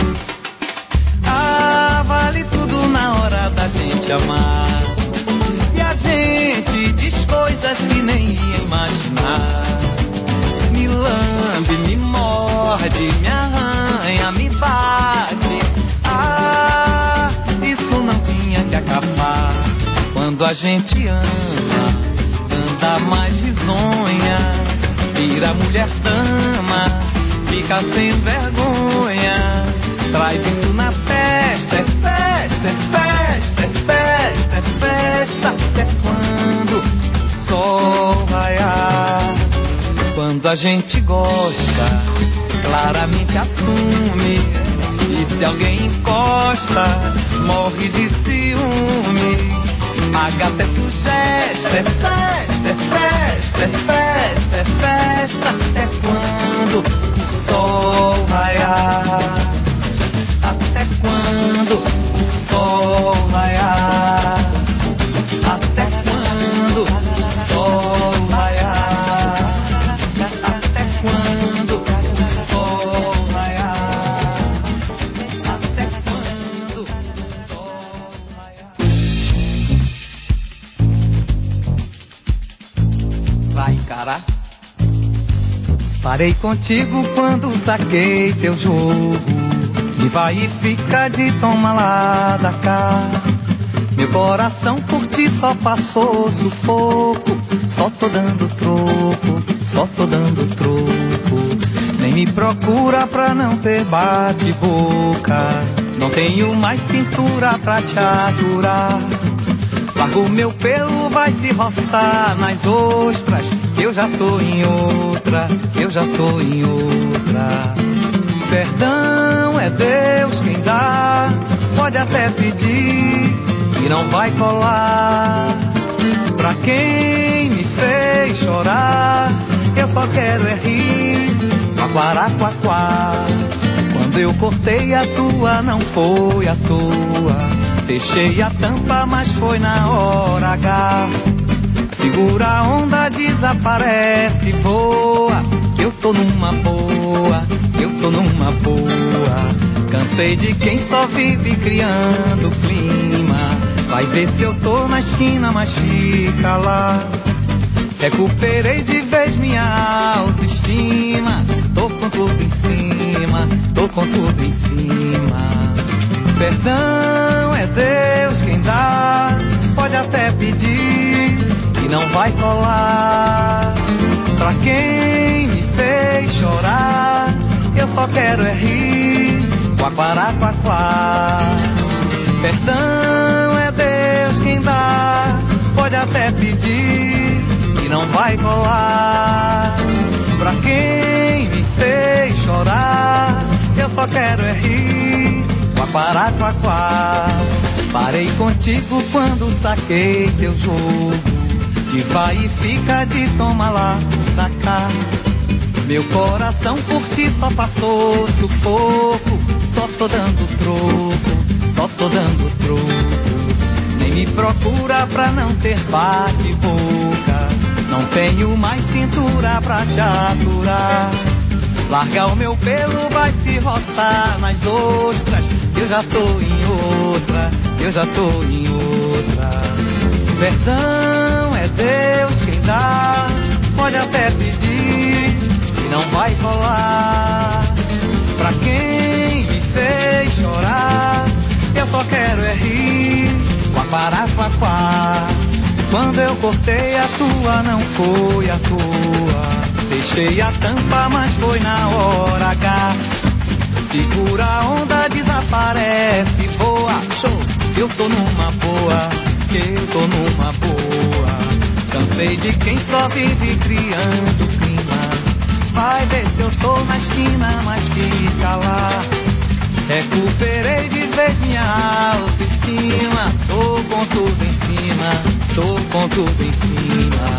Ah, vale tudo na hora da gente amar, e a gente diz coisas que nem ia imaginar. Me lambe, me morde, me arranha, me bate. Ah, isso não tinha que acabar. Quando a gente ama, anda mais risonha, vira mulher dama, fica sem vergonha, traz isso na festa, é festa, é festa, é festa, é festa, até quando o sol raiar. Quando a gente gosta, claramente assume, e se alguém encosta, morre de ciúme, paga até sugesta, é festa, é festa, é festa, é festa, até quando o sol raiar. Até quando o sol raiar. Até quando o sol raiar. Até quando o sol raiar. Até quando o sol raiar. Vai encarar? Parei contigo quando saquei teu jogo, e vai e fica de toma lá da cá. Meu coração por ti só passou sufoco, só tô dando troco, só tô dando troco. Nem me procura pra não ter bate-boca, não tenho mais cintura pra te aturar. Larga o meu pelo, vai se roçar nas ostras, eu já tô em outra, eu já tô em outra. Perdão é Deus quem dá, pode até pedir, e não vai colar. Pra quem me fez chorar, eu só quero é rir, quaquará, quaquá. Quando eu cortei a tua, não foi à toa, fechei a tampa, mas foi na hora H. Segura a onda, desaparece, voa, que eu tô numa boa, eu tô numa boa. Cansei de quem só vive criando clima, vai ver se eu tô na esquina, mas fica lá. Recuperei de vez minha autoestima, tô com tudo em cima, tô com tudo em cima. Perdão é Deus quem dá, pode até pedir, e não vai colar. Pra quem me fez chorar, eu só quero é rir, quaquará, quaquá. Perdão é Deus quem dá, pode até pedir, e não vai colar. Pra quem me fez chorar, eu só quero é rir, quaquará, quaquá. Parei contigo quando saquei teu jogo, de vai e fica, de toma lá, pra cá. Meu coração por ti só passou sufoco, só tô dando troco, só tô dando troco. Nem me procura pra não ter bate-boca, não tenho mais cintura pra te aturar. Larga o meu pelo, vai se roçar nas ostras, eu já tô em outra, eu já tô em outra. Perdão é Deus quem dá, pode até pedir, e não vai rolar. Pra quem me fez chorar, eu só quero é rir, quaquará, quaquá. Quando eu cortei a tua, não foi à toa, deixei a tampa, mas foi na hora H. Segura a onda, desaparece, voa, show. Eu tô numa boa, eu tô numa boa. Cansei de quem só vive criando clima. Vai ver se eu tô na esquina, mas fica lá. Recuperei de vez minha autoestima. Tô com tudo em cima, tô com tudo em cima.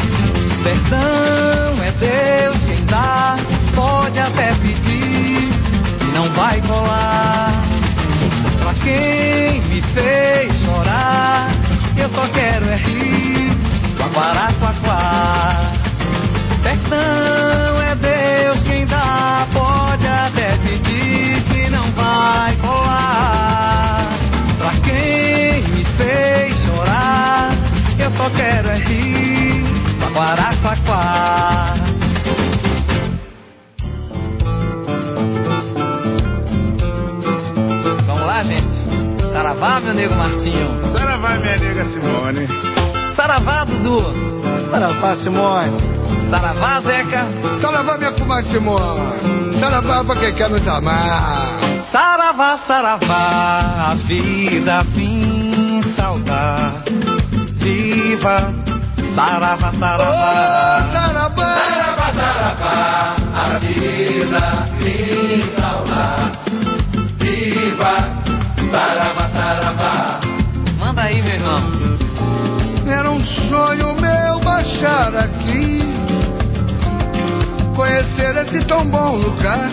Perdão é Deus quem dá, pode até pedir, não vai colar. Pra quem me fez chorar, eu só quero é rir, quaquará, quaquá. Perdão é Deus quem dá, pode até pedir, que não vai colar. Pra quem me fez chorar, eu só quero é rir, quaquará, quaquá. Vamos lá, gente. Saravá, meu nego Martinho. Saravá, minha nega Simone. Saravá, Dudu. Saravá, Simone. Saravá, Zeca. Saravá, minha comadre Simone. Saravá pra quem quer nos amar. Saravá, saravá, a vida vim saudar. Viva, saravá, saravá. Oh, saravá. Saravá, saravá, a vida vim saudar. Viva, saravá, saravá. Manda aí, meu irmão. Era um sonho meu baixar aqui, conhecer esse tão bom lugar.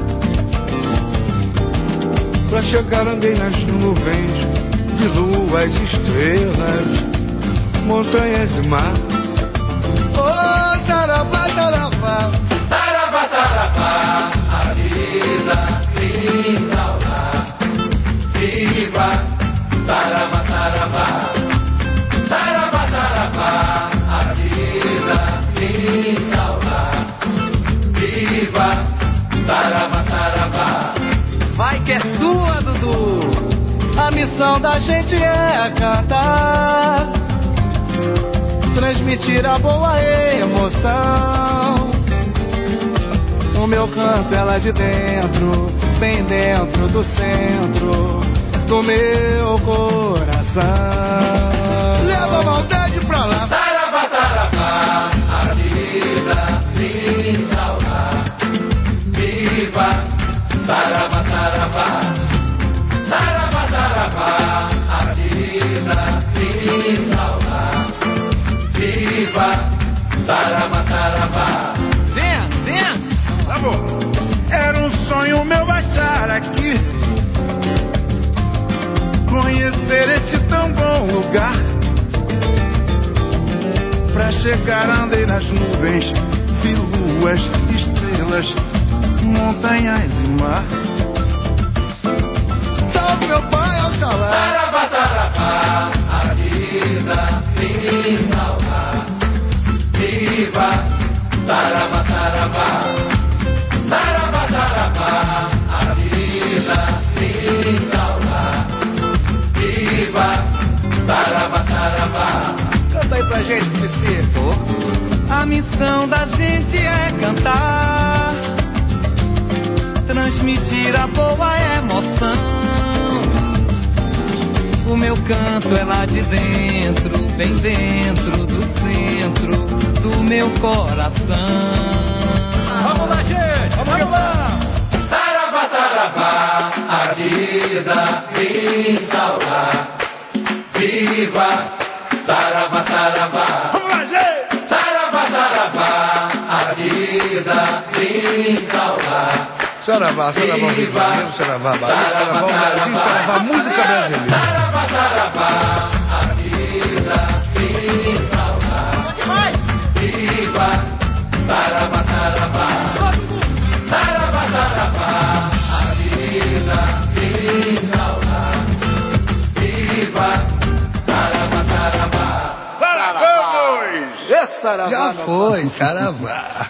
Pra chegar andei nas nuvens de luas, estrelas, montanhas e mar. Oh, saravá, saravá. Saravá, saravá, a vida vim saudar. Viva, saravá, saravá. Saravá, saravá, a vida vim saudar. Viva, saravá, saravá. Vai que é sua, Dudu. A missão da gente é cantar, transmitir a boa emoção. O meu canto é lá de dentro, bem dentro do centro do meu coração. Leva a maldade pra lá. Saravá, saravá, a vida vim saudar. Viva, saravá, saravá. Saravá, saravá, a vida vim saudar. Viva, saravá, saravá. Venha, venha. Tá bom. Era um sonho meu baixar aqui, conhecer este tão bom lugar. Pra chegar andei nas nuvens, vi luas, estrelas, montanhas e mar. Salve meu pai, Oxalá. Saravá, saravá, a vida vim saudar. Viva, saravá, saravá. Saravá, saravá, a vida vim saudar. Viva, saravá, saravá. Canta aí pra gente, Cici. A missão da gente é cantar, transmitir a boa emoção. O meu canto é lá de dentro, bem dentro do centro do meu coração. Vamos lá, gente, vamos lá. Saravá, saravá, a vida vim saudar. saravá. Vamos lá, gente! Saravá, saravá, a vida vem salvar. Saravá, saravá, Rio de Janeiro, saravá, Bahia, saravá, Brasil, saravá, música brasileira. Saravá, saravá, a vida vem salvar. Viva, saravá, saravá. Saravá, saravá, a vida vem salvar. Viva, saravá, saravá. Saravá! Já foi, saravá.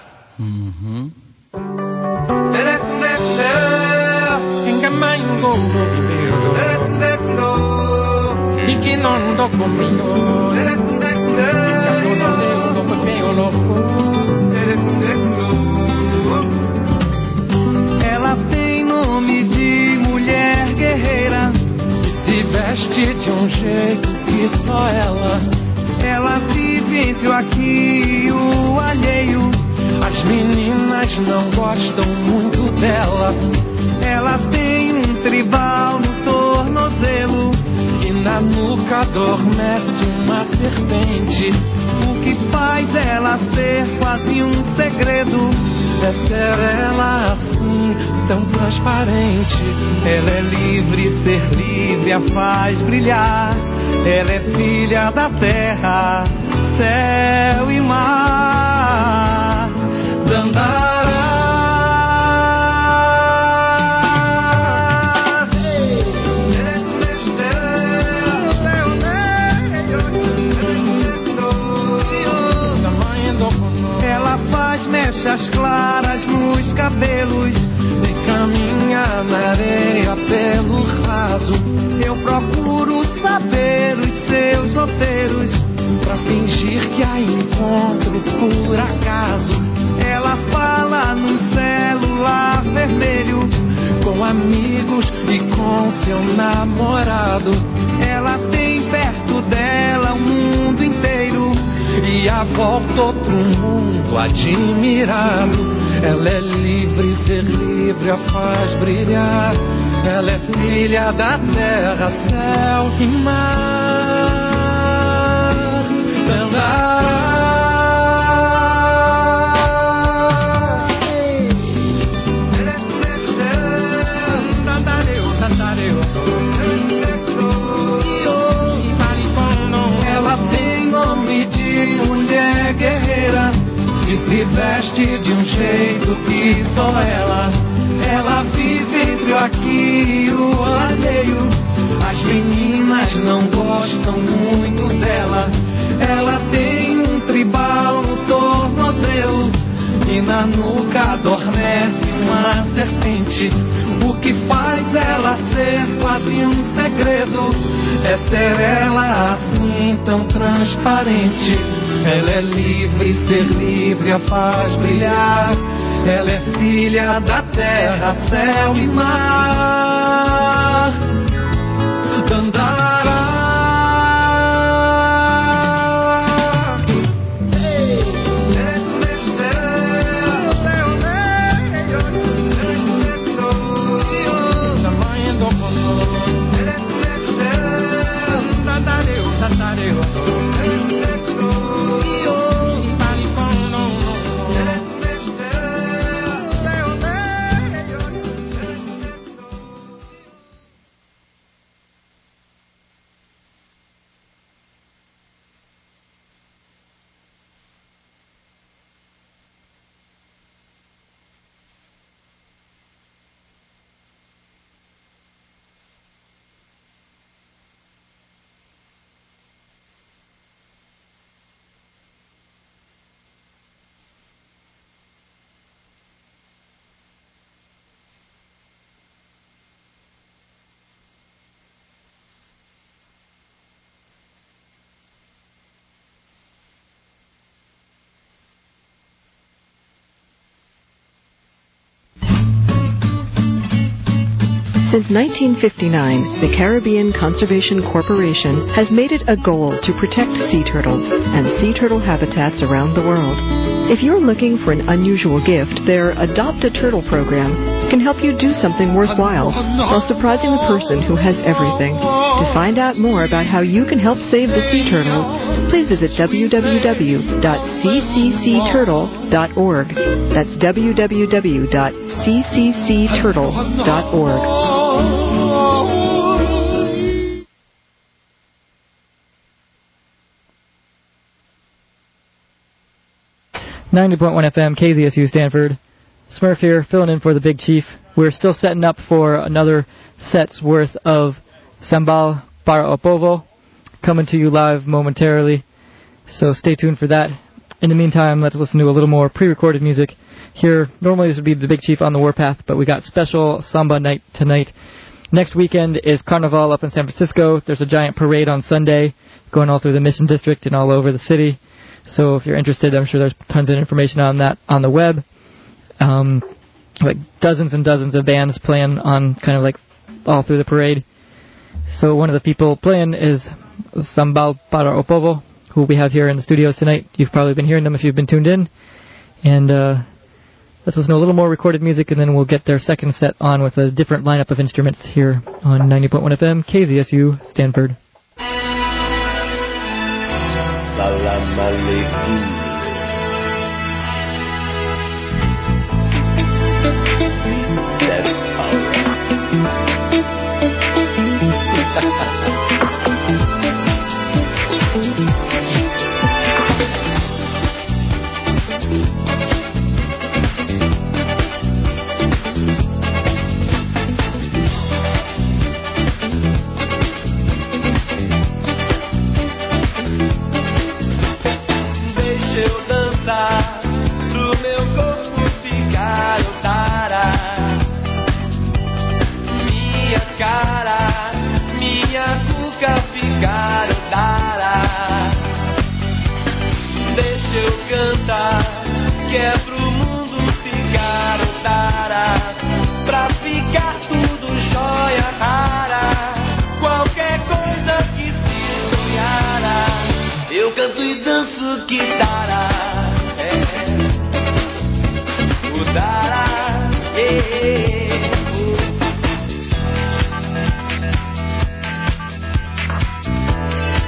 Ela tem nome de mulher guerreira, se veste de um jeito que só ela. Ela vive entre o aqui e o alheio. As meninas não gostam muito dela. Ela tem um tribal no tornozelo e na nuca adormece uma serpente. O que faz ela ser quase um segredo é ser ela assim, tão transparente. Ela é livre, ser livre a faz brilhar. Ela é filha da terra, céu e mar. Dandara. Ela faz mechas claras nos cabelos e caminha na areia pelo raso. Eu procuro saber os seus roteiros pra fingir que a encontro por acaso. Ela fala num celular vermelho com amigos e com seu namorado. Ela tem perto dela o mundo inteiro e à volta outro mundo admirado. Ela é livre, ser livre a faz brilhar. Ela é filha da terra, céu e mar. Ela tem nome de mulher guerreira e se veste de um jeito que só ela. Ela vive entre o aqui e o alheio. As meninas não gostam muito dela. Ela tem um tribal no tornozelo e na nuca adormece uma serpente. O que faz ela ser quase um segredo é ser ela assim, tão transparente. Ela é livre, ser livre a faz brilhar. Ela é filha da terra, céu e mar. Dandara. Since 1959, the Caribbean Conservation Corporation has made it a goal to protect sea turtles and sea turtle habitats around the world. If you're looking for an unusual gift, their Adopt a Turtle program can help you do something worthwhile while surprising the person who has everything. To find out more about how you can help save the sea turtles, please visit www.cccturtle.org. That's www.cccturtle.org. 90.1 FM, KZSU Stanford. Smurf here, filling in for the Big Chief. We're still setting up for another set's worth of Sambal para o Povo, coming to you live momentarily, so stay tuned for that. In the meantime, let's listen to a little more pre-recorded music. Here, normally this would be the Big Chief on the Warpath, but we got special Samba night tonight. Next weekend is Carnival up in San Francisco. There's a giant parade on Sunday going all through the Mission District and all over the city. So if you're interested, I'm sure there's tons of information on that on the web. Like dozens and dozens of bands playing on kind of like all through the parade. So one of the people playing is Sambal para o Povo, who we have here in the studios tonight. You've probably been hearing them if you've been tuned in. And let's listen to a little more recorded music, and then we'll get their second set on with a different lineup of instruments here on 90.1 FM, KZSU, Stanford. Salam alaikum. That's alright. Que é pro mundo ficar otará, pra ficar tudo jóia rara, qualquer coisa que se sonhara, eu canto e danço guitarra, o dará,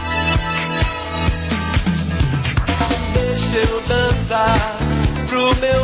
Deixa eu dançar pro meu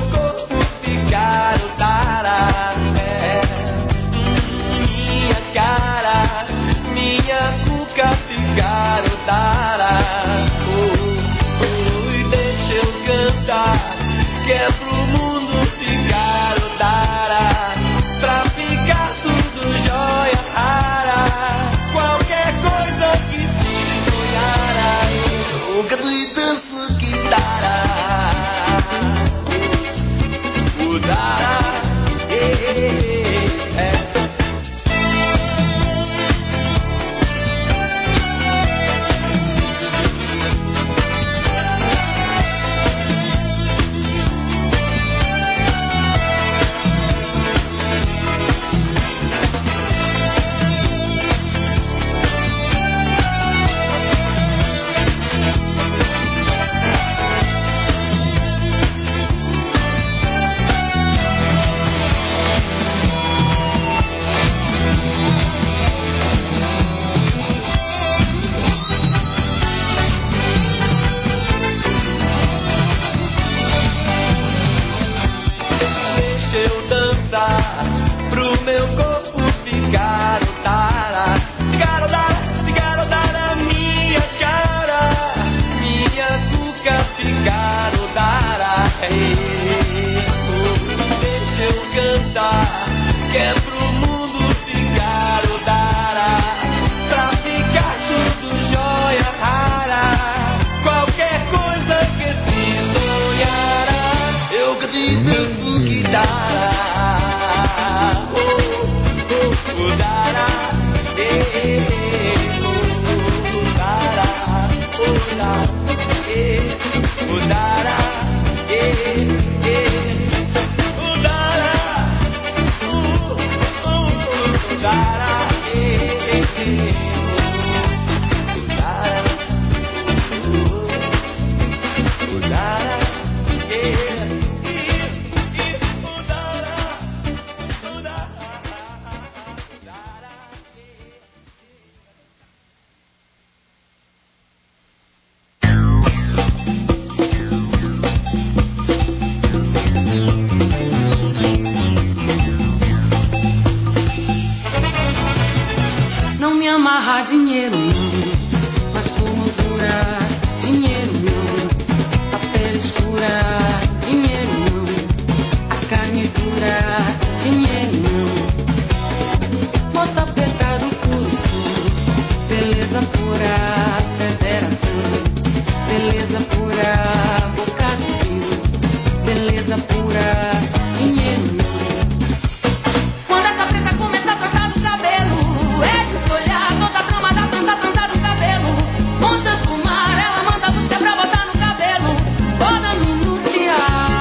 amarrar dinheiro não, mas formosura, dinheiro não, a pele escura, dinheiro não, a carne dura, dinheiro não, moça preta do curso, beleza pura, federação, beleza pura, boca de rio, beleza pura, dinheiro não. Quando essa preta começa a cantar do cabelo, é de se olhar, toda a trama da tanta do cabelo. Moncha fumar, ela manda busca pra botar no cabelo. Toda minúcia,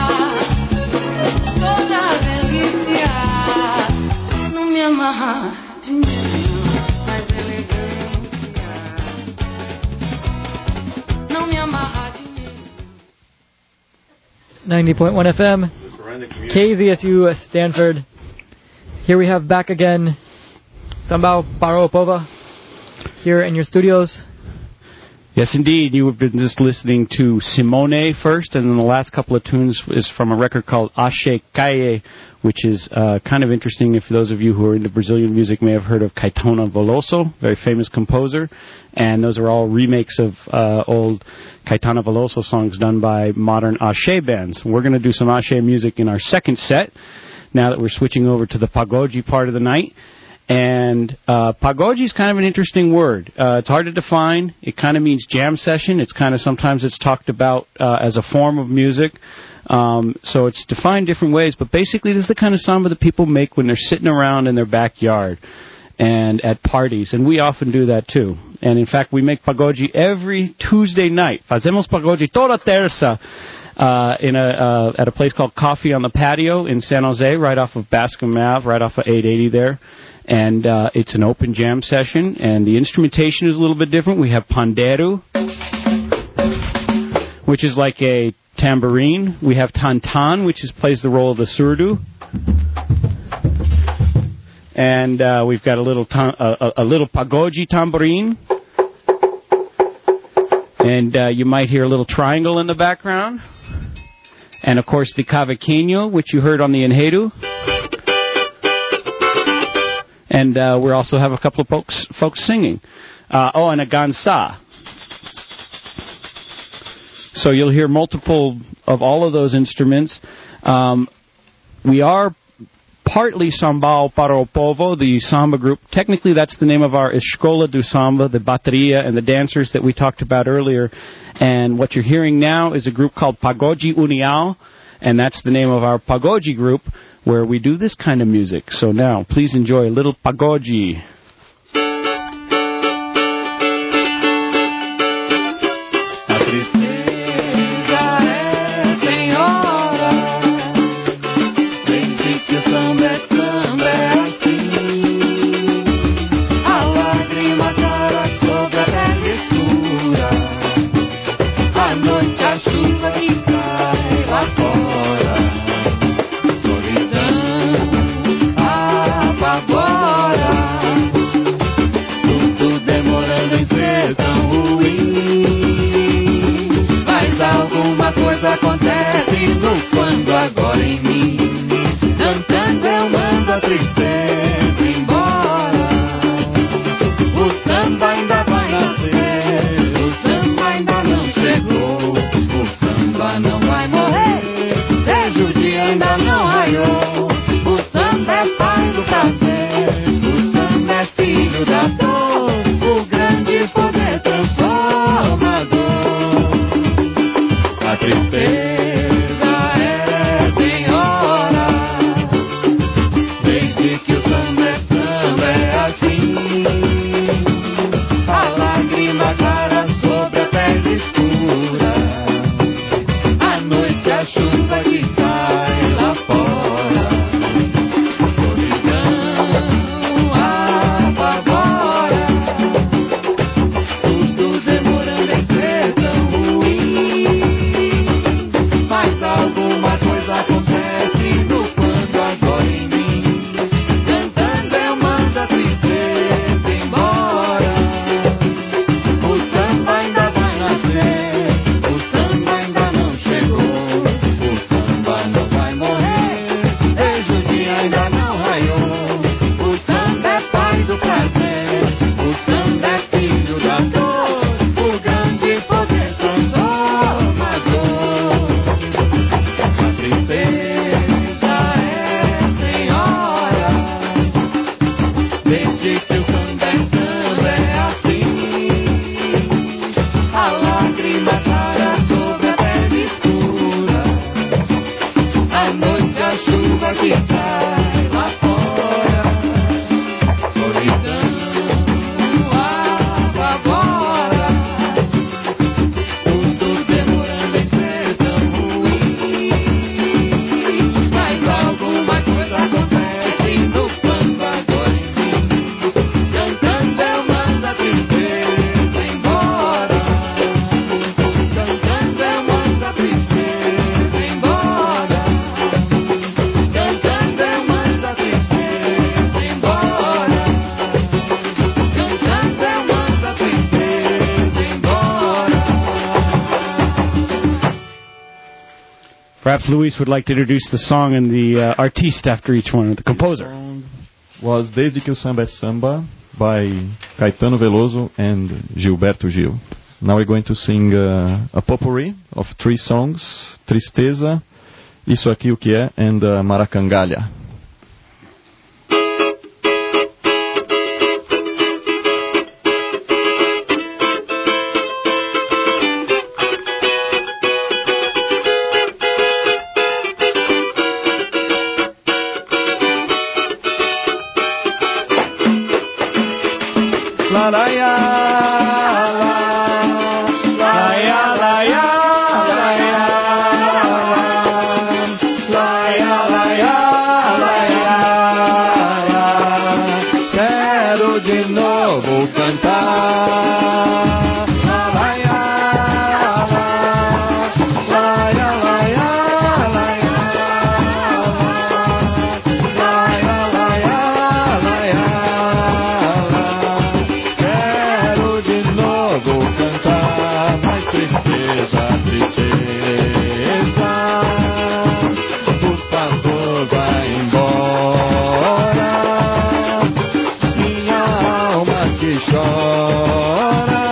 toda delícia. Não me amarra dinheiro, mas elegância. Não me amarra dinheiro. 90.1 FM, KZSU Stanford. Here we have back again Sambao Paropova here in your studios. Yes, indeed. You have been just listening to Simone first, and then the last couple of tunes is from a record called Ashe Calle, which is kind of interesting if those of you who are into Brazilian music may have heard of Caetano Veloso, very famous composer, and those are all remakes of old Caetano Veloso songs done by modern Ashe bands. We're going to do some Ashe music in our second set, now that we're switching over to the pagode part of the night. And pagode is kind of an interesting word. It's hard to define. It kind of means jam session. It's kind of sometimes it's talked about as a form of music. So it's defined different ways. But basically, this is the kind of samba that people make when they're sitting around in their backyard and at parties. And we often do that too. And in fact, we make pagode every Tuesday night. Fazemos pagode toda terça. At a place called Coffee on the Patio in San Jose, right off of Bascom Ave, right off of 880 there. And it's an open jam session, and the instrumentation is a little bit different. We have pandeiro, which is like a tambourine. We have tantan, which plays the role of the surdo. And we've got a little pagode tambourine. And you might hear a little triangle in the background. And, of course, the cavaquinho, which you heard on the enredo. And we also have a couple of folks singing. And a gansa. So you'll hear multiple of all of those instruments. We are partly Sambao Paropova, the samba group. Technically, that's the name of our Escola do Samba, the bateria and the dancers that we talked about earlier. And what you're hearing now is a group called Pagode União, and that's the name of our pagode group, where we do this kind of music. So now, please enjoy a little pagode. Acontece no quando agora em mim, cantando eu mando a tristeza embora. O samba ainda vai nascer, o samba ainda não chegou, o samba não vai morrer, desde o dia ainda não raiou. O samba é pai do prazer, o samba é filho da dor, o grande poder transformador. A tristeza tristeza de que o samba é samba, é assim. A lágrima clara sobre a pele escura, à noite a chuva que sai lá fora, solidão apavora, tudo demorando em ser tão ruim, mas alguma coisa acontece no quando a dor enfim, cantando eu mando a tristeza embora, cantando eu mando a tristeza embora, cantando eu mando a tristeza embora, cantando eu mando a tristeza embora. Perhaps Luis would like to introduce the song and the artiste after each one, the composer. Was Desde que o Samba é Samba by Caetano Veloso and Gilberto Gil. Now we're going to sing a potpourri of 3 songs: Tristeza, Isso Aqui O Que É, and Maracangalha. La la ya, la ya, la ya, la ya, la ya, la ya, la ya. Quero de novo cantar. La la ya, la ya, la ya, la ya, la ya, la ya, la ya. Quero de novo cantar, mas tristeza, tristeza, por favor vai embora, minha alma que chora,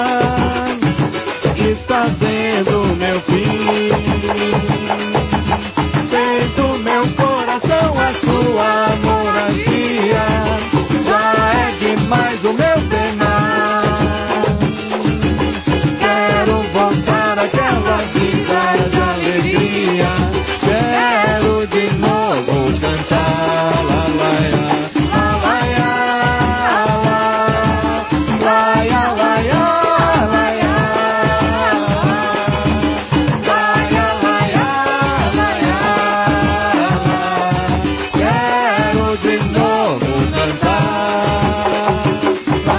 está vendo meu fim, fez do meu coração a sua moradia, já é demais o meu penar. Quero voltar àquela vida de alegria, quero de novo cantar. La la ya, la la ya, la ya, la ya, la ya, la ya, la ya, la ya. Quero de novo cantar. La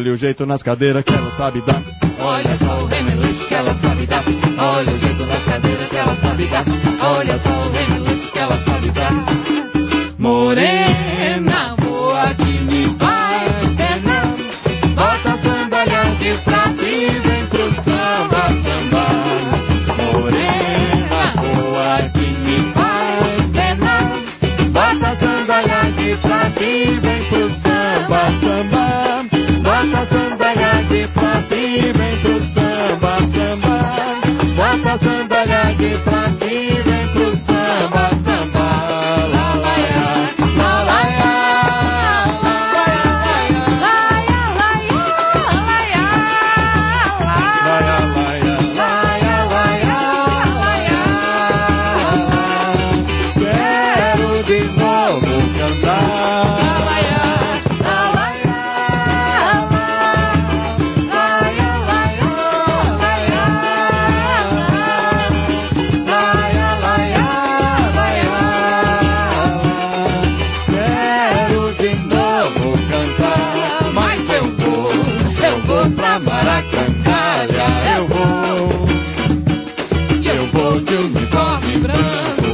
Olha o jeito nas cadeiras que ela sabe dar. Olha só o remeleixo que ela sabe dar. Olha o jeito nas cadeiras que ela sabe dar. Olha só o remeleixo que ela sabe dar. Morena boa que me faz pena. Bota a sandália de prata e vem pro samba, samba. Morena boa que me faz pena. Bota a sandália de prata e vem pro samba, samba. Bota a sandália de prata e vem pro samba, samba. Bota a sandália de prata e vem pro samba, samba. La la ya, la la ya, la la ya, la ya, la ya, la ya, la ya. Quero de novo cantar. La ya, la ya. Quero de novo cantar, mas eu vou pra Maracangalha, eu vou de uniforme branco,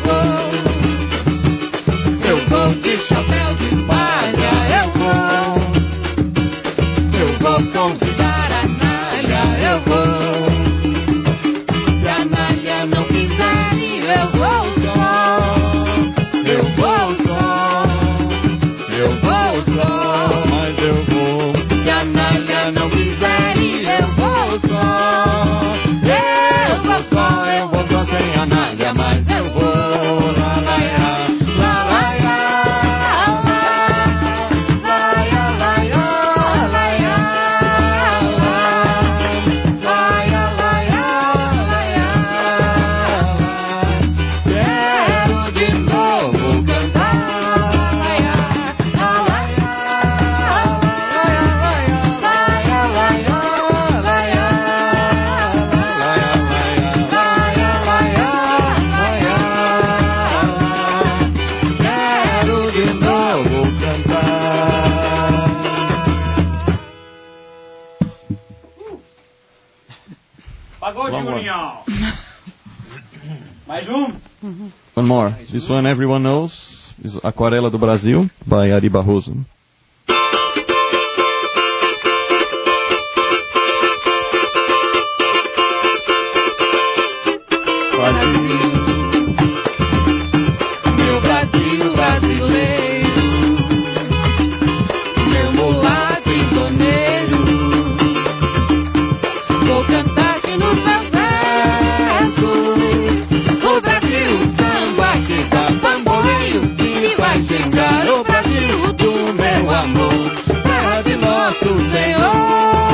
eu vou de chapéu de palha, eu vou convidar a Nália, eu vou. Se a Nália não quiser ir, eu vou só, eu vou só, mas eu vou. se a Nália não quiser ir, eu vou só, eu vou só sem a Nália, mas eu vou. La la ya, la la ya, la ya, la ya, la ya, la ya, la ya. Quero de novo cantar. La ya, la la ya, quero de novo cantar. Pagode, Long one. União. Mais One more. This one everyone knows is Aquarela do Brasil by Ari Barroso. Meu Brasil brasileiro, meu mulato prisioneiro, vou cantar-te nos meus versos. O Brasil samba que dá bamboleio, que vai chegar o Brasil do meu amor, terra de nosso Senhor.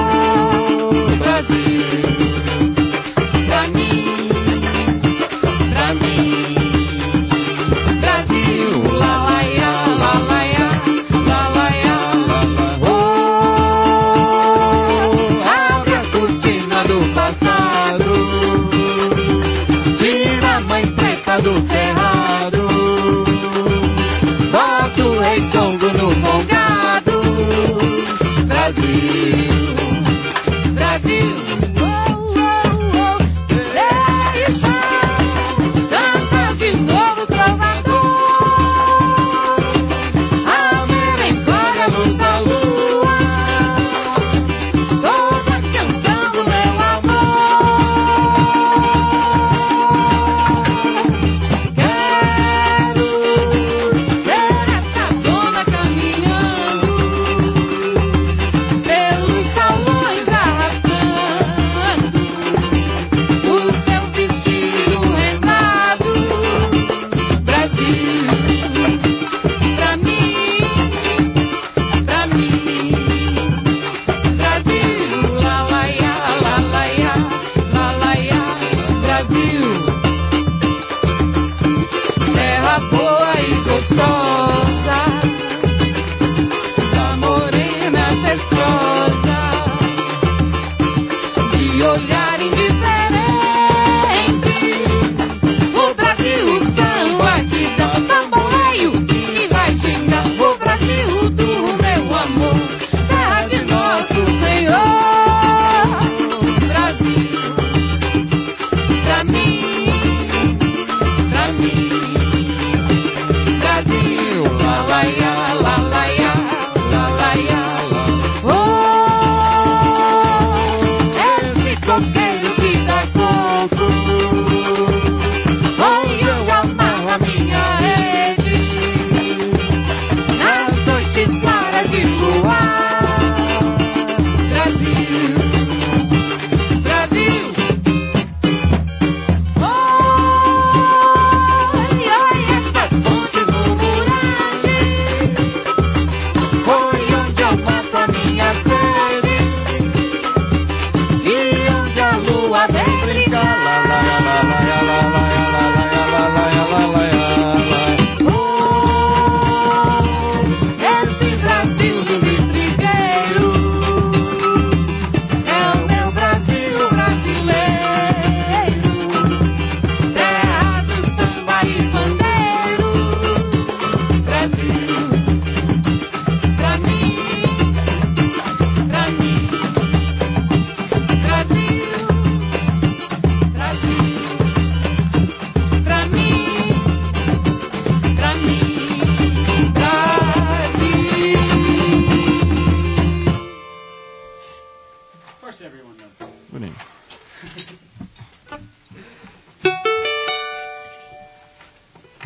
Brasil, pra mim, Brasil, la la ya, la la ya, la la ya. Oh, abre a cortina do passado, tira a mãe preta do cerrado, bota o rei Congo no congado. Brasil, Brasil. Deixa canta de novo, trovador. A merengola, luz da lua, toda a canção do meu amor. Quero ver essa dona caminhando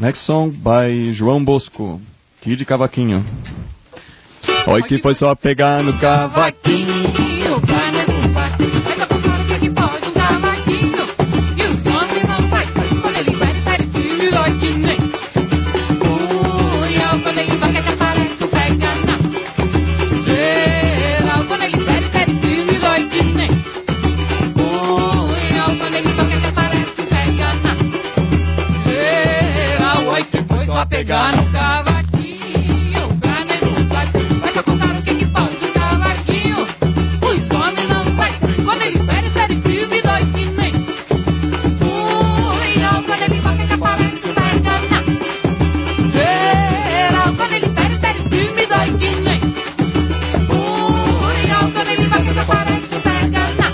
Next song by João Bosco, Kid Cavaquinho. Oi que foi só pegar no cavaquinho. Pegar no cavaquinho, pra nego vai contar o que faz o cavaquinho. Os homens não vai, quando ele pede firme, dói que nem. Quando ele vai que aparece, vai enganar. Geral, quando ele pede firme, dói que nem. Quando ele vai que aparece, vai enganar.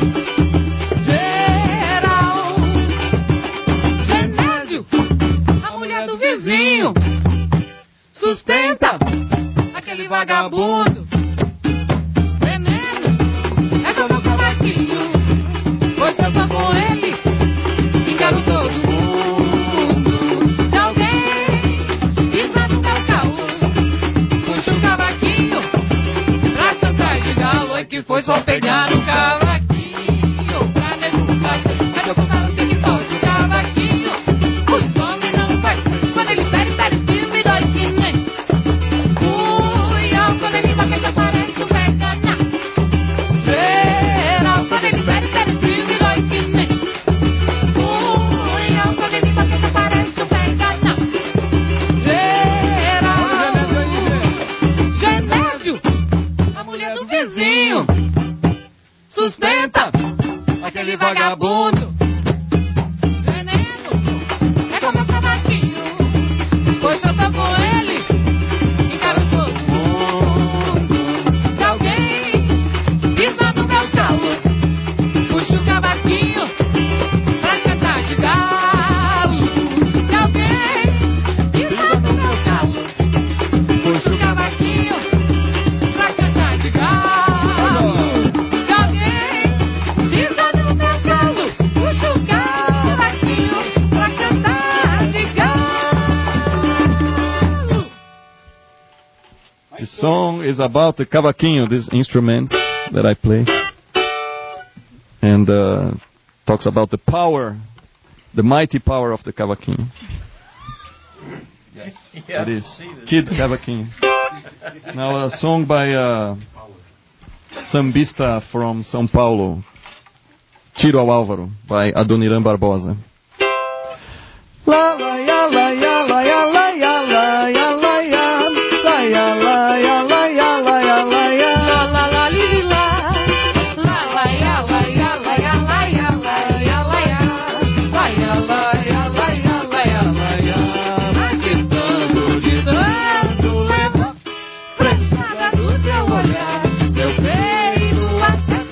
Geral, Genésio, a mulher do vizinho. Sustenta aquele vagabundo. Veneno é como o cavaquinho. Pois eu tô com ele, engano todo mundo. Se alguém pisar no meu caô, puxa o cavaquinho pra cantar de galo. É que foi só pegar no cavaquinho pra nego fazer. Mas eu contar o que pode o cavaquinho. Os homens não faz. Quando ele pede firme, dói que nem. Quando ele vai que aparece, vai enganar. Geral, quando ele pede firme, dói que nem. Quando ele vai que aparece, vai enganar. Geral, Genésio, a mulher do vizinho. Sustenta aquele vagabundo. Veneno é como o cavaquinho. Pois eu tô com ele, encaro todo mundo. Se alguém pisa no meu calo, puxa o cavaquinho pra cantar de galo. Se alguém pisa no meu calo, puxa o cavaquinho pra cantar de galo. Se alguém pisa no meu calo, puxa o cavaquinho pra cantar de galo. The song is about the cavaquinho, this instrument that I play, and talks about the power, the mighty power of the cavaquinho. Yes. It is Kid Cavaquinho. Now a song by sambista from São Paulo, Tiro ao Álvaro, by Adoniran Barbosa. La la ya la ya la ya la ya la ya la ya la ya la ya la ya la ya la ya La la la li la, la la ya la ya la ya la ya la ya la ya, la ya la ya la ya la ya la ya. De tanto leva, prensada do teu olhar, meu peito até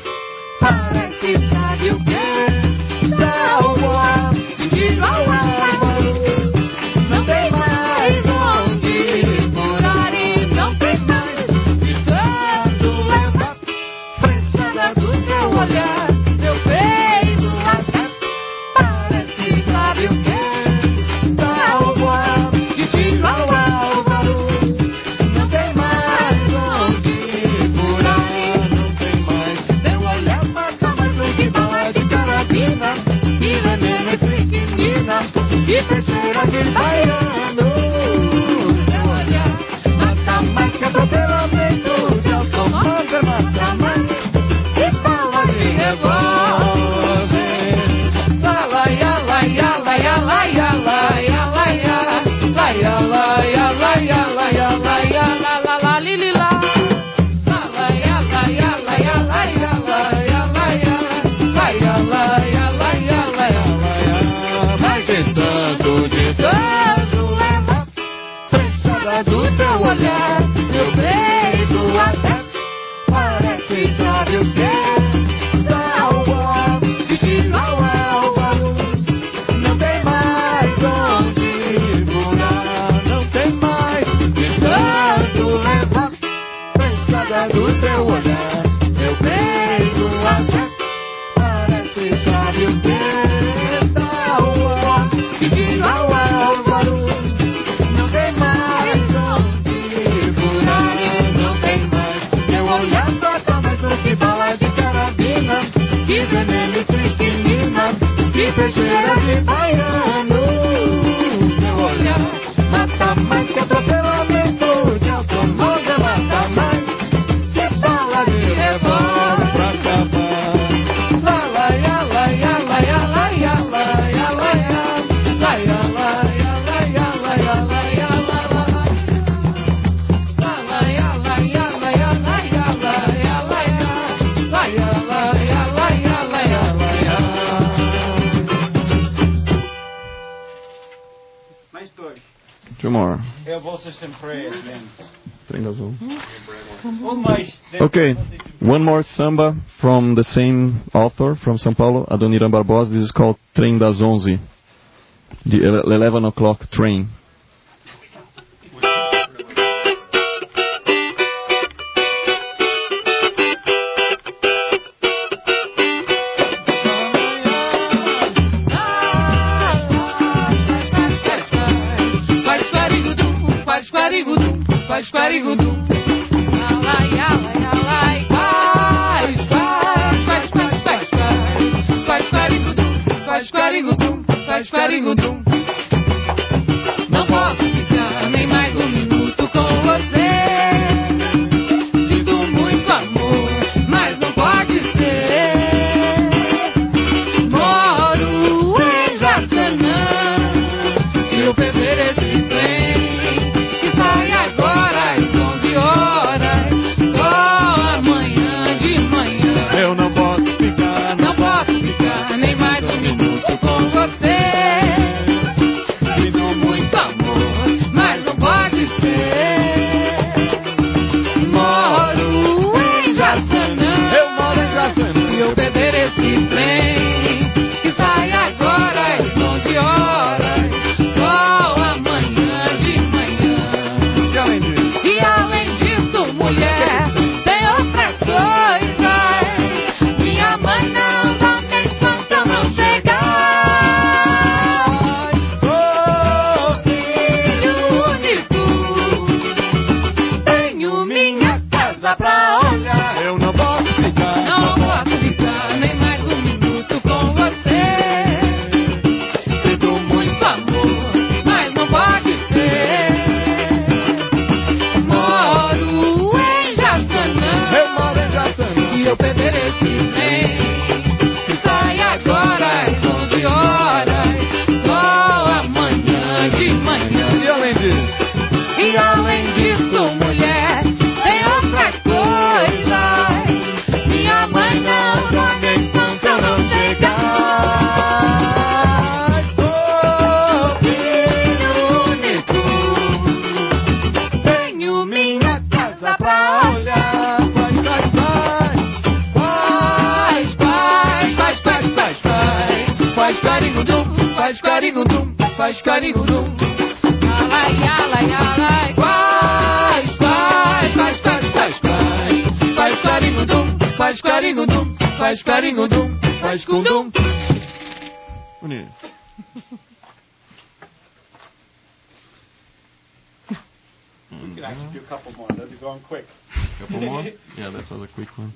parece sabe o que? Dá o ar, de tiro ao álvaro, não tem mais onde furar e não tem mais. De tanto leva, prensada do teu olhar, meu peito até parece sabe o que? Dá o ar, de tiro ao álvaro, não tem mais onde furar e não tem mais. Teu olhar mata mais do que bala de carabina, e veneno estriquinina, e terceira de baiano. Teu olhar mata mais que atropelamento de automóvel, mata mais que bala de revólver. La la ya la ya la ya la ya la ya la ya, la ya la ya la ya la ya la ya la la la li li la. La la ya la ya la ya la ya la ya la ya, la ya la ya la ya la ya la ya. Mas de tanto leva, prensada do teu olhar, meu peito até parece sabe o que? Dá o ar, de tiro ao álvaro, não tem mais onde furar, não tem mais. De tanto leva, prensada do teu olhar, meu peito até parece sabe o que? Dá o ar, de tiro ao álvaro, a bolsa sempre Trem das 11. Mas Okay, one more samba from the same author from São Paulo, Adoniran Barbosa. This is called Trem das 11, the 11 o'clock train. Não posso ficar nem mais um minuto com você. Sinto muito amor, mas não pode ser. Moro em Jaçanã. Se eu perder esse trem que sai agora às 11 horas, só amanhã de manhã. Eu não posso ficar, não posso ficar nem mais um minuto com você. Sinto muito amor, mas não pode ser. Moro em Jaçanã. Eu moro em Jaçanã. Se eu perder esse trem que sai agora às 11 horas, só amanhã de manhã. E além disso, mulher, tem outras coisas. Minha mãe não dorme enquanto eu não chegar. Sou filho único, tenho minha casa pra olhar. Eu não posso ficar, Não posso ficar nem mais um minuto com você. Sinto muito amor, mas não pode ser. Moro em Jaçanã. eu moro em Jaçanã. Se eu perder esse trem que sai agora às 11 horas, só amanhã de manhã. E além disso, E além disso, mulher, tem outras coisas. Minha mãe não dorme enquanto eu não chegar. Sou filho único, tenho minha casa pra olhar. Faz carigudum, faz carigudum, faz carigudum. Alai, alai, alai, faz carigudum, faz carigudum, faz carigudum, faz cundum. bonito. We could actually do a couple more. Those are going quick. Couple more? Yeah, that was a quick one.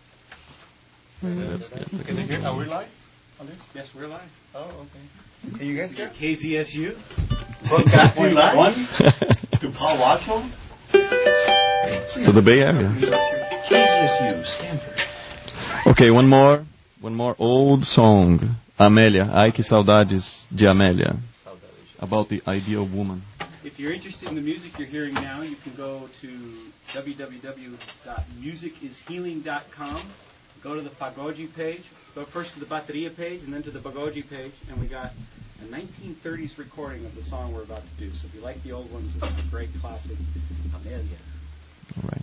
Let's get Can they hear? Are we live? Yes, we're live. Oh, okay. Can you guys get KZSU. broadcasting live One. to Paul Watson? To the Bay Area. KZSU, Stanford. Okay, one more old song. Amélia. Ai, que saudades de Amélia. About the ideal woman. If you're interested in the music you're hearing now, you can go to www.musicishealing.com. Go to the Pagode page. Go first to the Bateria page and then to the Pagode page. And we got a 1930s recording of the song we're about to do. So if you like the old ones, this is a great classic. Amélia. All right.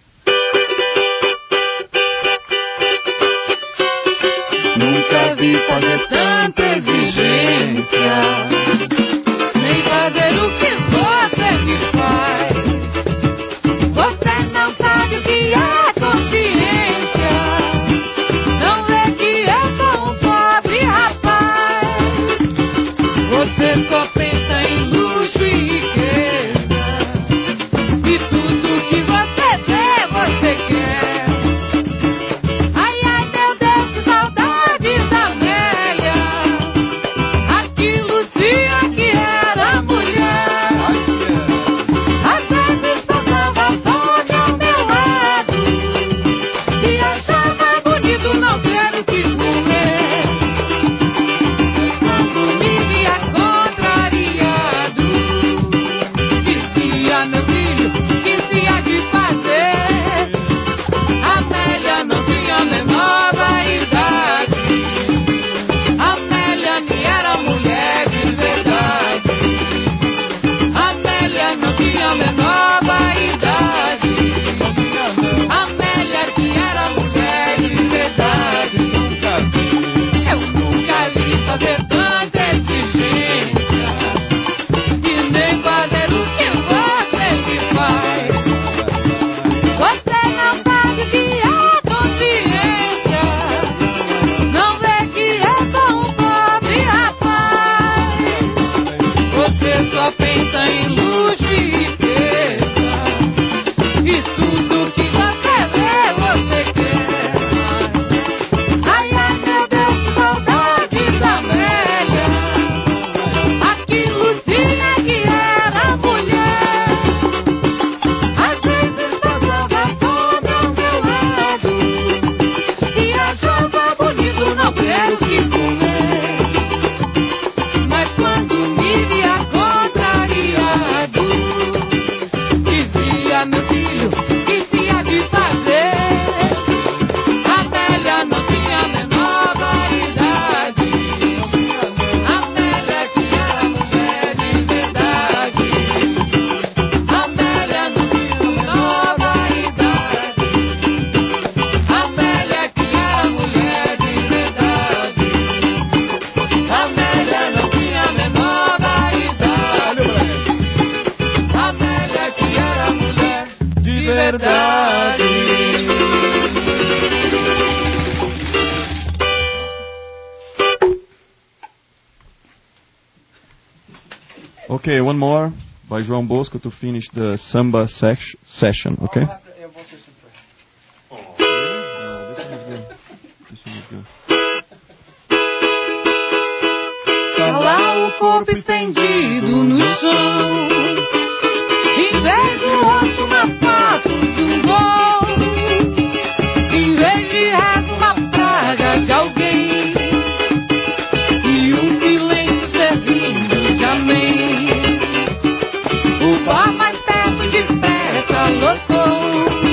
Nunca vi fazer tanta exigência, nem fazer o que você me faz. Você não sabe o que é consciência, não vê que eu sou um pobre rapaz. Você só pensa em luxo e riqueza, e tudo verdade. Okay, one more by João Bosco to finish the samba session, okay? Eu vou ser super. No, this one is good. This one is good. Tá lá o corpo estendido no chão, em vez do rosto uma foto de um gol, em vez de resto uma praga de alguém, e um silêncio servindo de amém. O bar mais perto depressa lotou,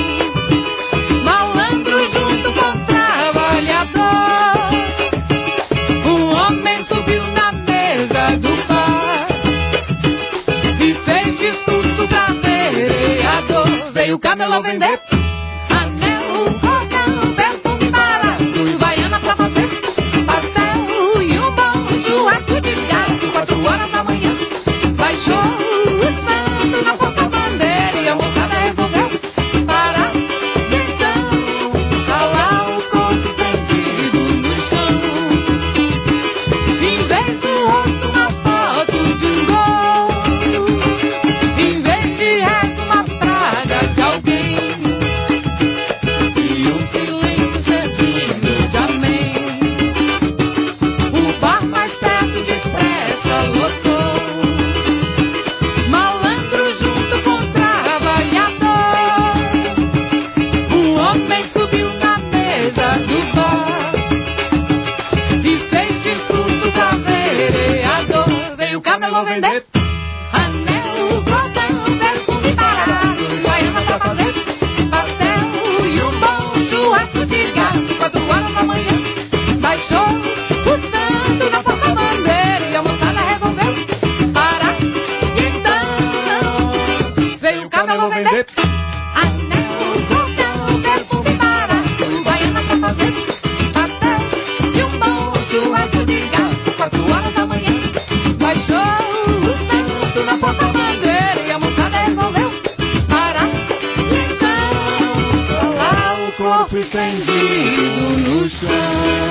malandro junto com trabalhador. Um homem subiu na mesa do bar e fez discurso pra vereador. Veio o camelô vender anel, cordão, perfume barato, baiana pra fazer pastel e um bom churrasco de gato. 4 horas da manhã baixou o santo na porta-bandeira e a moçada resolveu parar. Então, tá lá o corpo estendido no chão, em vez do rosto uma foto de um gol, em vez de resto uma praga de alguém, e um silêncio servindo de amém. O bar mais perto depressa lotou, malandro junto com trabalhador. Um homem subiu na mesa do bar e fez discurso pra vereador. Veio o camelô vender anel, cordão, perfume barato, baiana pra fazer pastel e um bom churrasco de gato. 4 horas da manhã baixou o santo na porta-bandeira e a moçada resolveu parar. Então veio o camelô vender anel, cordão, perfume barato, baiana pra fazer pastel e um bom churrasco de gato. 4 horas da manhã baixou o santo na porta-bandeira e a moçada resolveu parar. Então, tá lá o corpo estendido no chão.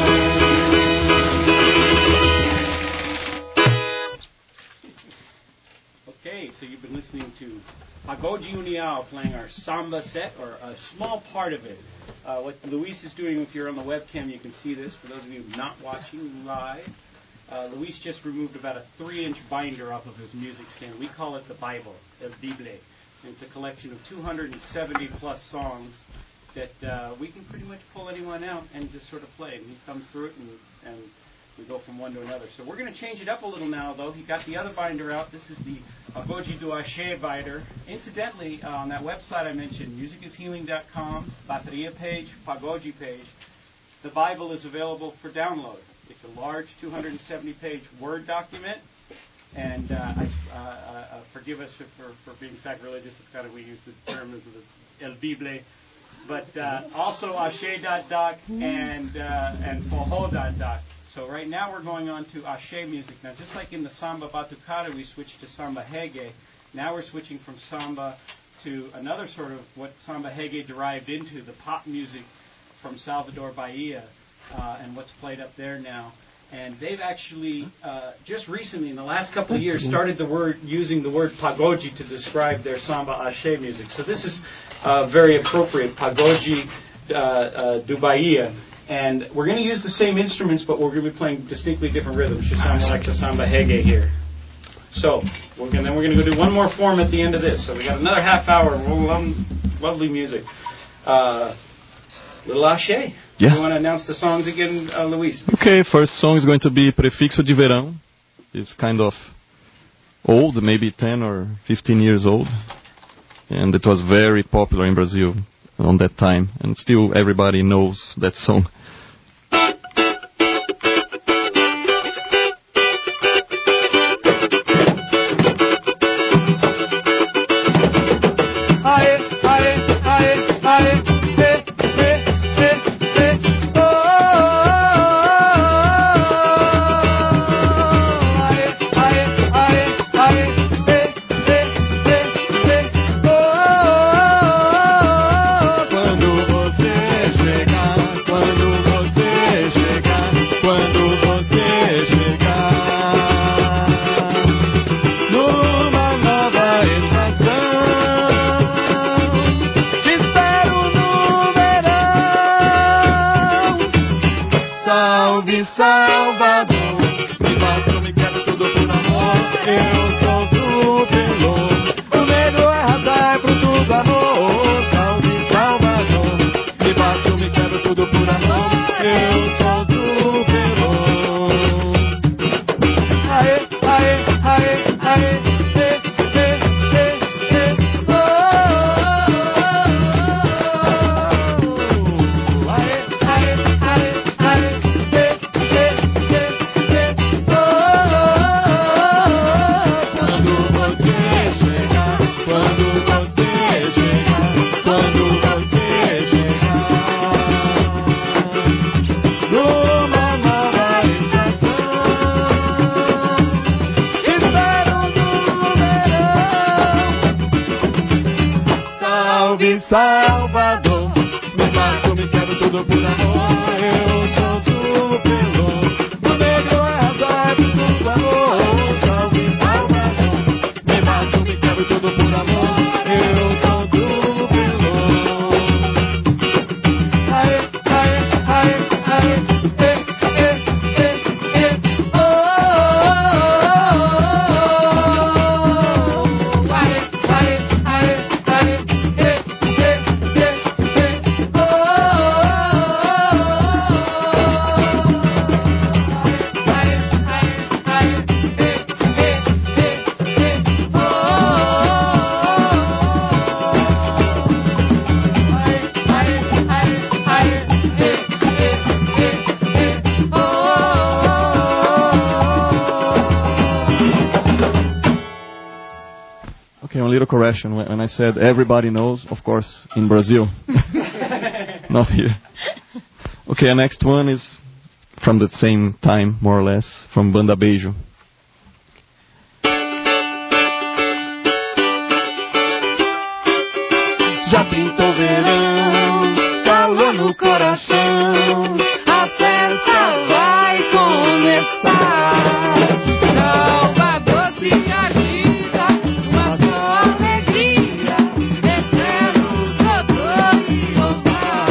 Okay, so you've been listening to Pagode União playing our samba set, or a small part of it. What Luis is doing, if you're on the webcam, you can see this. For those of you not watching live, Luis just removed about a 3-inch binder off of his music stand. We call it the Bible, El Bible. And it's a collection of 270 plus songs that we can pretty much pull anyone out and just sort of play. And he comes through it and we go from one to another. So we're going to change it up a little now, though. He got the other binder out. This is the Pagode do Axé binder. Incidentally, on that website I mentioned, musicishealing.com, Bateria page, Pagode page, the Bible is available for download. It's a large 270-page Word document. And forgive us for being sacrilegious. It's kind of, we use the term as the El Bible. But also Axé.doc and Forró.doc. So right now we're going on to Axé music. Now, just like in the Samba Batucada, we switched to Samba Reggae. Now we're switching from Samba to another sort of what Samba Reggae derived into, the pop music from Salvador Bahia and what's played up there now. And they've actually, just recently, in the last couple of years, started using the word pagode to describe their Samba Axé music. So this is very appropriate, Pagode do Bahia. And we're going to use the same instruments, but we're going to be playing distinctly different rhythms, just sound like the Samba Reggae here. So, then we're going to go do one more form at the end of this. So we got another half hour of lovely music. Little Axé. Yeah. You want to announce the songs again, Luis? Okay, first song is going to be Prefixo de Verão. It's kind of old, maybe 10 or 15 years old. And it was very popular in Brazil on that time. And still everybody knows that song. Salve, Salvador, me mato, me quero tudo por amor. Eu sou do Pelô, o negro é raza, é fruto do amor. Salve, Salvador, me mato, me quero tudo por amor. Eu sou do Pelô. Aê, aê, aê, aê. Salvador, me mato, me quero tudo por amor. Eu sou do Pelô, o negro é raza, é fruto do amor. Salve, Salvador, me mato, me quero tudo por amor. Eu sou do Pelô. Aê, aê, aê, aê, oh, aê, aê, aê, aê. Okay, one little correction. When I said everybody knows, of course, in Brazil. Not here. Okay, the next one is from the same time, more or less, from Banda Beijo. Já pintou verão, calor no coração, a festa vai começar. Salvador se agita, uma só alegria, eternos odor e louvor.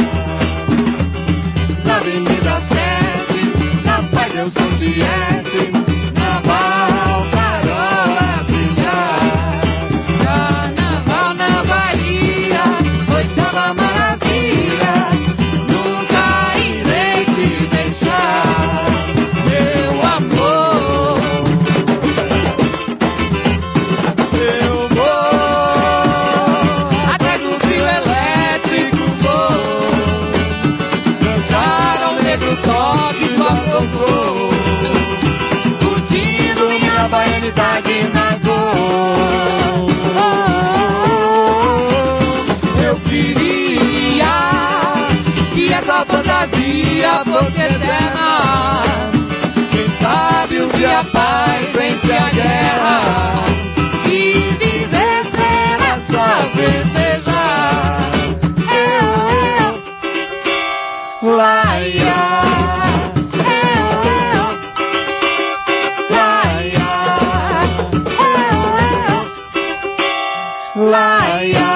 Na Avenida 7, na paz eu sou Tiete, na Barra o farol a brilhar. Carnaval na Bahia, oitava maravilha, nunca irei te deixar, meu amor. Eu vou atrás do fio elétrico, vou dançar ao negro toque do agogô, curtindo minha baianidade na dor. Eu queria que essa fantasia fosse eterna. Quem sabe um dia a paz vence a guerra e viver será só festejar. Laia, laia,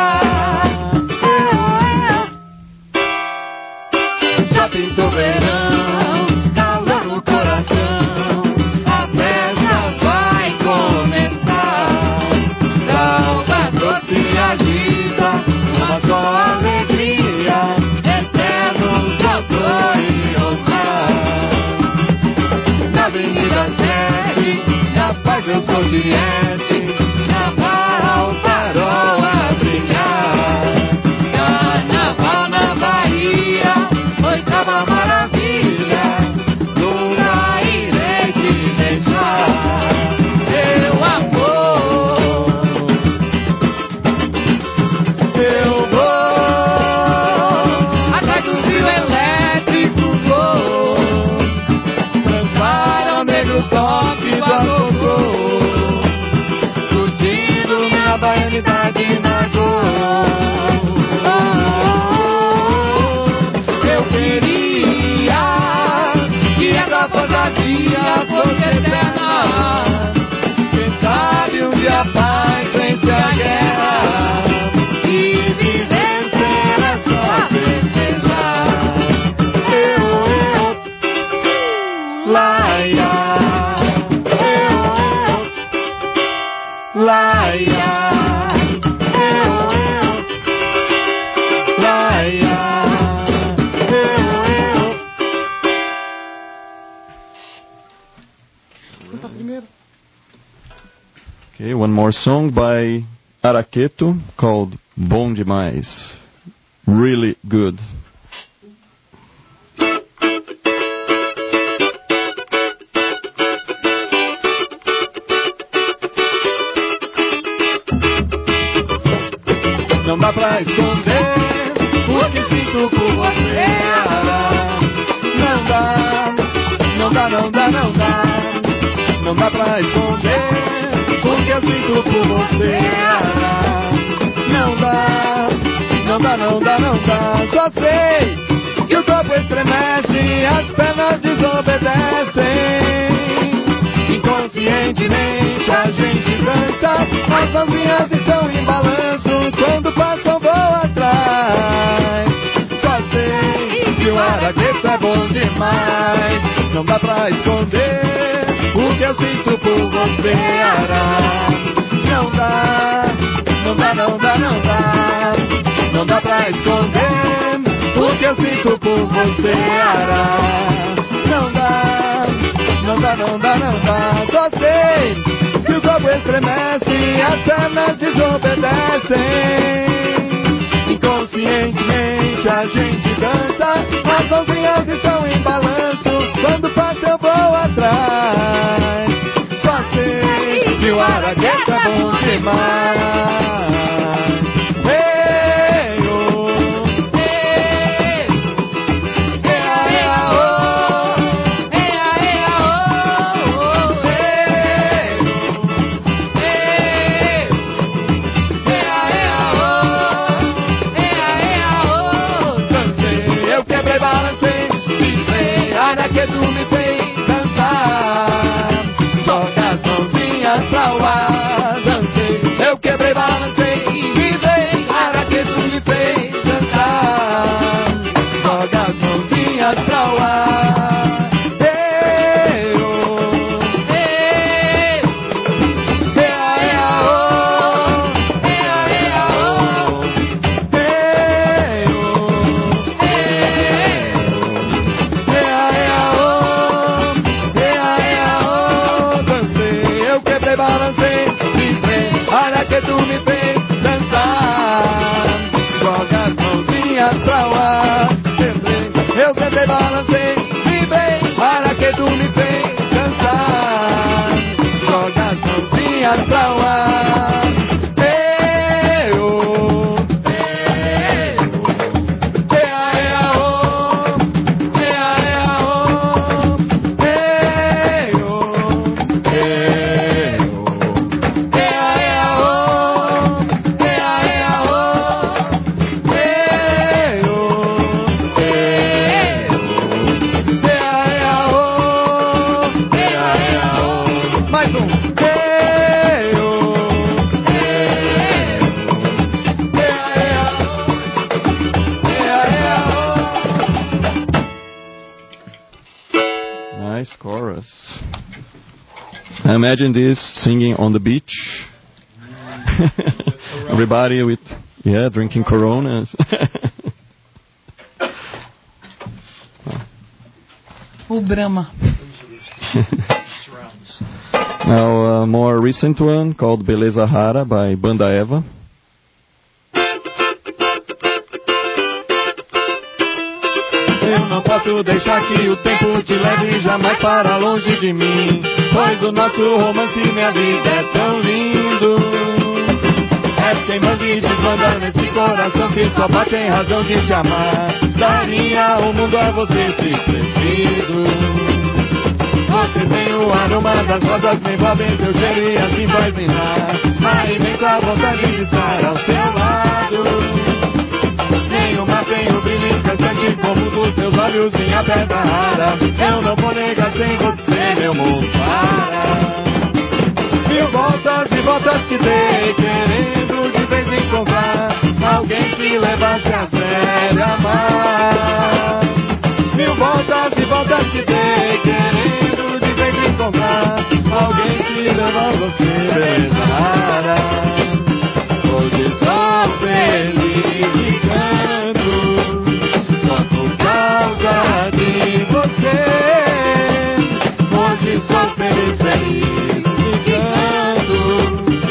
já pintou verão, calor no coração, a festa vai começar. Salvador se agita, uma só alegria, eterno sabor e ousar. Na Avenida 7, na paz eu sou Tiete, na Barra o farol a brilhar. Carnaval na Bahia, oitava maravilha, nunca irei te deixar, meu amor. Eu vou atrás do fio elétrico, vou dançar ao negro toque do agogô, Okay, one more song by Araqueto called Bom Demais. Really good. Não dá pra esconder o que sinto por você, Ara. Não dá, não dá, não dá, não dá. Não dá pra esconder o que eu sinto por você, Ara. Não dá, não dá, não dá, não dá. Só sei que o corpo estremece, as pernas desobedecem. Inconscientemente a gente canta, as mãozinhas estão em balanço. Quando passam vou atrás. Só sei que o Araqueto é bom demais. Não dá pra esconder o que eu sinto por você, Ara. Não dá, não dá, não dá, não dá. Não dá pra esconder o que eu sinto por você, Ara. Não dá, não dá, não dá, não dá. Só sei que o corpo estremece, as pernas desobedecem. Inconscientemente a gente dança, as mãozinhas estão em balanço. Quando passa eu vou atrás. Só sei que o Araqueto é bom demais. Imagine this singing on the beach. Everybody with, drinking Coronas. O Brahma. Now, a more recent one called Beleza Rara by Banda Eva. Eu não posso deixar que o tempo te leve jamais para longe de mim, pois o nosso romance, minha vida é tão lindo. És queimando e desmanda nesse coração que só bate em razão de te amar. Daria o mundo a você se preciso. Você tem o aroma das rosas, me envolve em teu cheiro e assim faz lembrar a imensa vontade de estar ao seu lado. Nenhuma tem o brilho incessante como dos seus olhos, minha pedra rara. Eu não vou negar sem você, meu mundo para. Mil voltas e voltas que dei, querendo de vez encontrar alguém que levasse a sério amar. Mil voltas e voltas que dei, querendo de vez encontrar alguém que leva você, beleza rara. Hoje sou feliz e canto só por causa de você. Hoje sou feliz, feliz e canto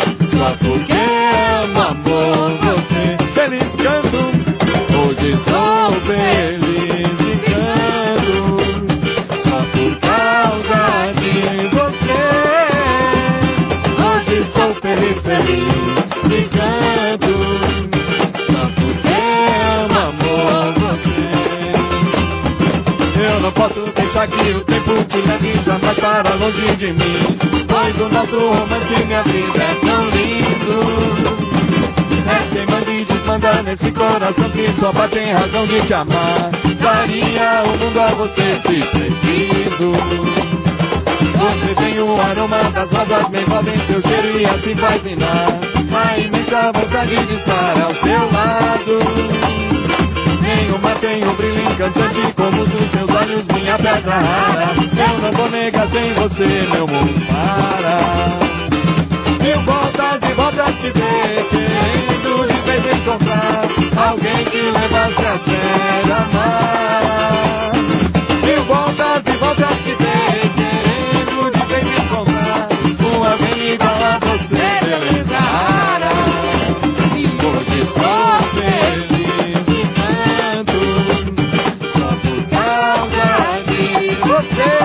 Tomara que o tempo te leve jamais para longe de mim, pois o nosso romance, minha vida, é tão lindo. É sem manda e desmanda nesse coração que só bate em razão de te amar. Daria o mundo a você se preciso. Você tem o aroma das rosas, me envolve em teu cheiro e assim faz ninar a imensa vontade de estar ao seu lado. Nenhuma tem um brilho encantante como os dos seus olhos, minha pedra rara. Eu não vou negar, sem você meu mundo para. Mil voltas e voltas que dê, querendo de vez encontrar alguém que levasse a sério amar. Mil voltas e voltas que dê, querendo de vez encontrar alguém igual a você, beleza rara. Hoje sou feliz e canto só por causa de você.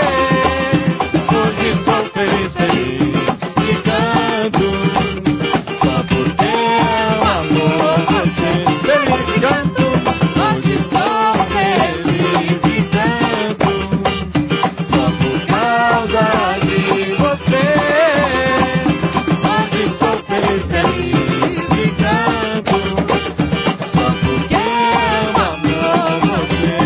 Hoje sou feliz, feliz e canto só porque eu amo você. Feliz e canto, hoje sou feliz e canto só por causa de você. Hoje sou feliz, feliz e canto só porque eu amo você.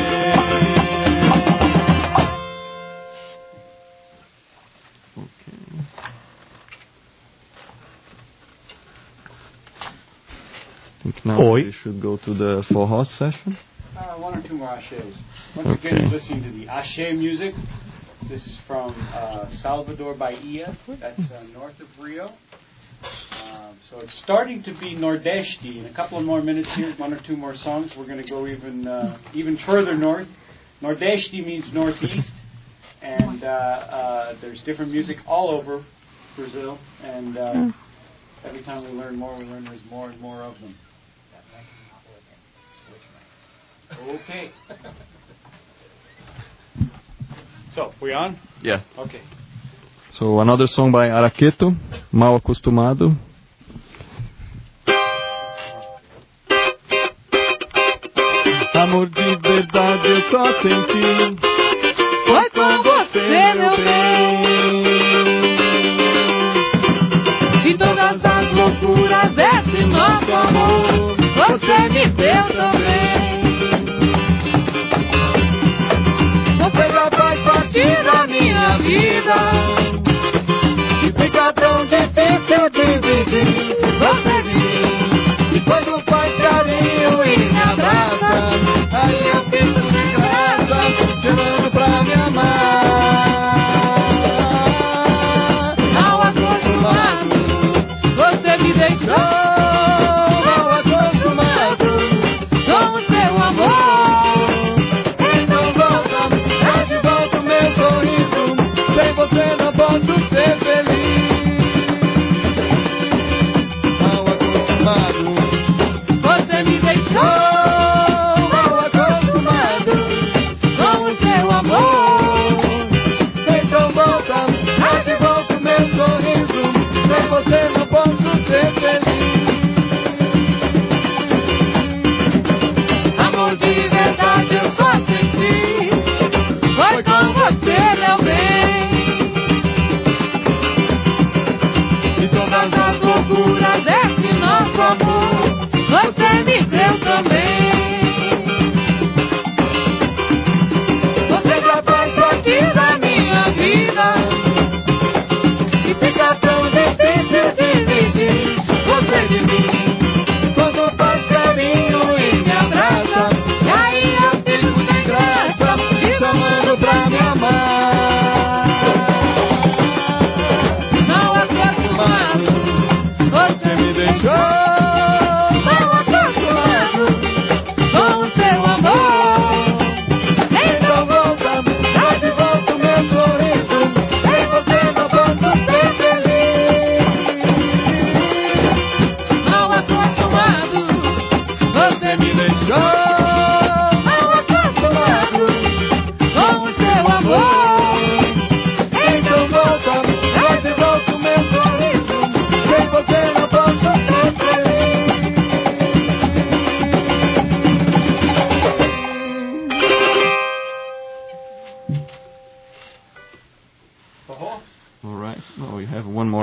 I think now we should go to the Four Horse session. One or two more ashes. Once again, you're listening to the ashe music. This is from Salvador Bahia. That's north of Rio. So it's starting to be Nordeste. In a couple of more minutes here, one or two more songs, we're going to go even further north. Nordeste means northeast, and there's different music all over Brazil. And every time we learn more, there's more and more of them. Okay. So, we on? Yeah. Okay. So another song by Araqueto, Mal Acostumado. Amor de verdade eu só senti Foi com você, meu bem. E todas as loucuras desse nosso amor você me deu também. Você já faz parte da minha vida E fica tão difícil dividir. Você diz, e quando faz carinho e me abraça, aí eu fico de graça, chamando pra me amar. Mal acostumado, você me deixou. Mal acostumado Com o seu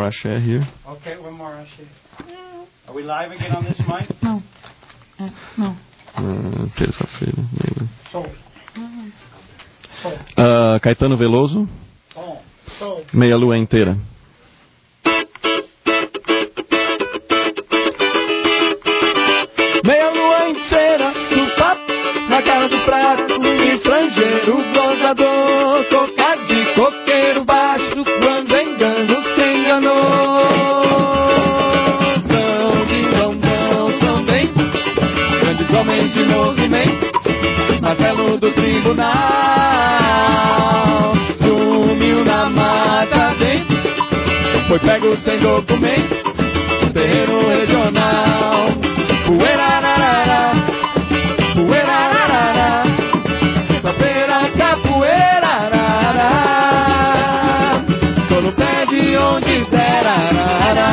axé here. Okay, one more axé. Are we live again on this mic? Não. Não. Terça-feira. Som. Som. Caetano Veloso. Som. Som. Meia lua inteira. Meia lua inteira do papo, na cara do prato, estrangeiro, gozador, tocar de coqueiro baixo, quando engano se enganou. São dindão, são bem, grandes homens de movimento, martelo do tribunal, sumiu na mata dentro, foi pego sem documento, no terreiro regional. Poeirararara, poeirararara, terça-feira capoeirarara, tô no pé de onde der arara,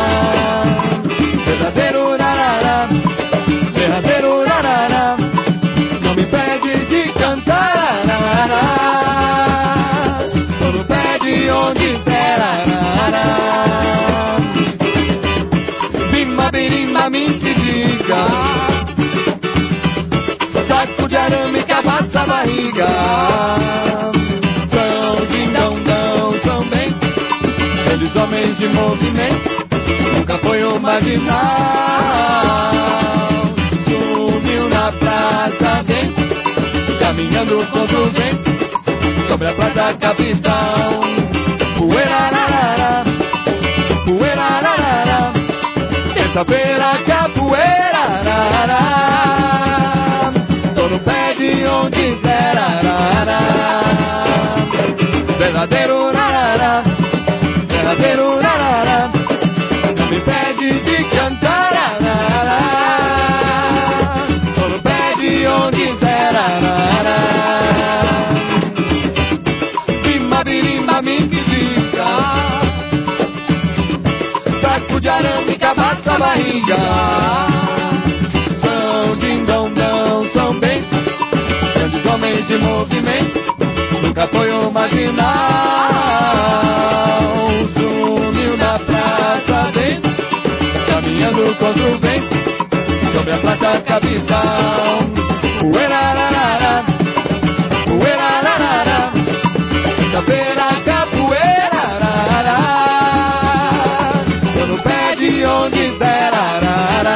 verdadeiro rarara, verdadeiro rarara, não me impede de cantar arara, tô no pé de onde der arara, bimba birimba mim. Saco de arame que abaixa a barriga. São dindão, são bem, eles homens de movimento, nunca foi o marginal. Sumiu na praça dentro, caminhando contra o vento, sobre a praça capital. Poeirararara, poeirararara, terça-feira capoeira, arara, tô no pé de onde der arara, verdadeiro rarara, verdadeiro rarara, não me impede de cantar arara, tô no pé de onde der arara, bimba birimba minguidica, saco de arame que abaixa a barriga. São dindão, são bem, grandes homens de movimento, nunca foi o marginal. Sumiu na praça dentro, caminhando contra o vento, sobre a praça capital. Poeirararara, poeirararara, terça-feira capoeirarara, tô no pé de onde der arara,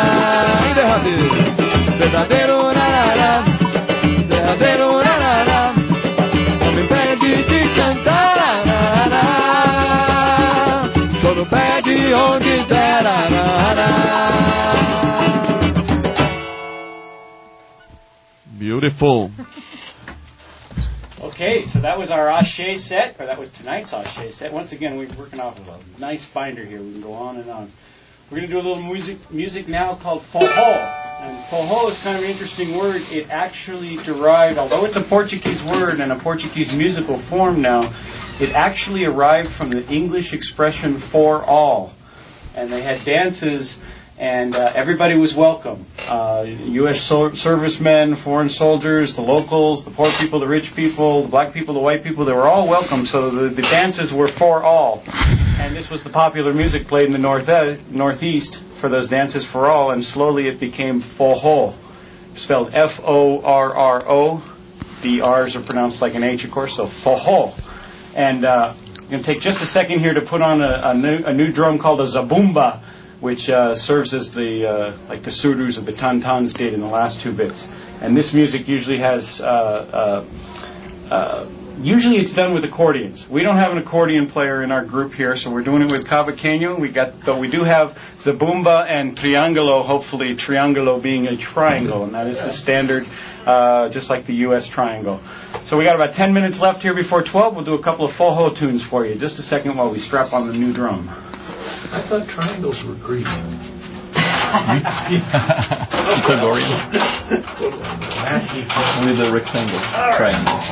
verdadeiro rarara, verdadeiro rarara, não me impede de cantar arara, tô no pé de onde der arara. Beautiful. Okay, so that was our Ashe set, or that was tonight's Ashe set. Once again, we're working off of a nice binder here. We can go on and on. We're going to do a little music now called forró. And forró is kind of an interesting word. It actually derived, although it's a Portuguese word and a Portuguese musical form now, it actually arrived from the English expression for all. And they had dances, and everybody was welcome. U.S. servicemen, foreign soldiers, the locals, the poor people, the rich people, the black people, the white people, they were all welcome. So the dances were for all. And this was the popular music played in the northeast for those dances for all, and slowly it became forró, spelled F-O-R-R-O. The R's are pronounced like an H, of course, so forró. And I'm going to take just a second here to put on a new drum called a zabumba, which serves as the like the surus or the tantans did in the last two bits. And this music usually has usually it's done with accordions. We don't have an accordion player in our group here, so we're doing it with cavaqueño. But we do have zabumba and triangolo, hopefully triangolo being a triangle, and that is the standard, just like the U.S. triangle. So we got about 10 minutes left here before 12. We'll do a couple of forró tunes for you. Just a second while we strap on the new drum. I thought triangles were Greek. Pythagorean. With the rectangle triangles.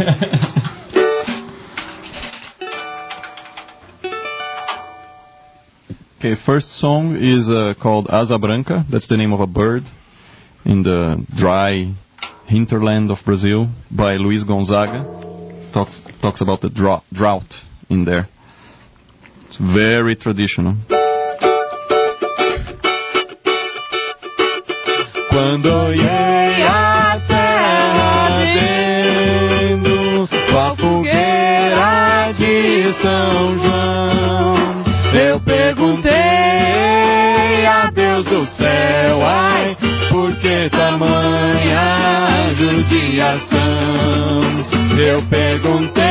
Okay, first song is called Asa Branca. That's the name of a bird in the dry hinterland of Brazil, by Luis Gonzaga. Talks about the drought in there. It's very traditional. Quando olhei a terra ardendo com a fogueira de São João, eu perguntei a Deus do céu, ai, por que tamanha judiação? Eu perguntei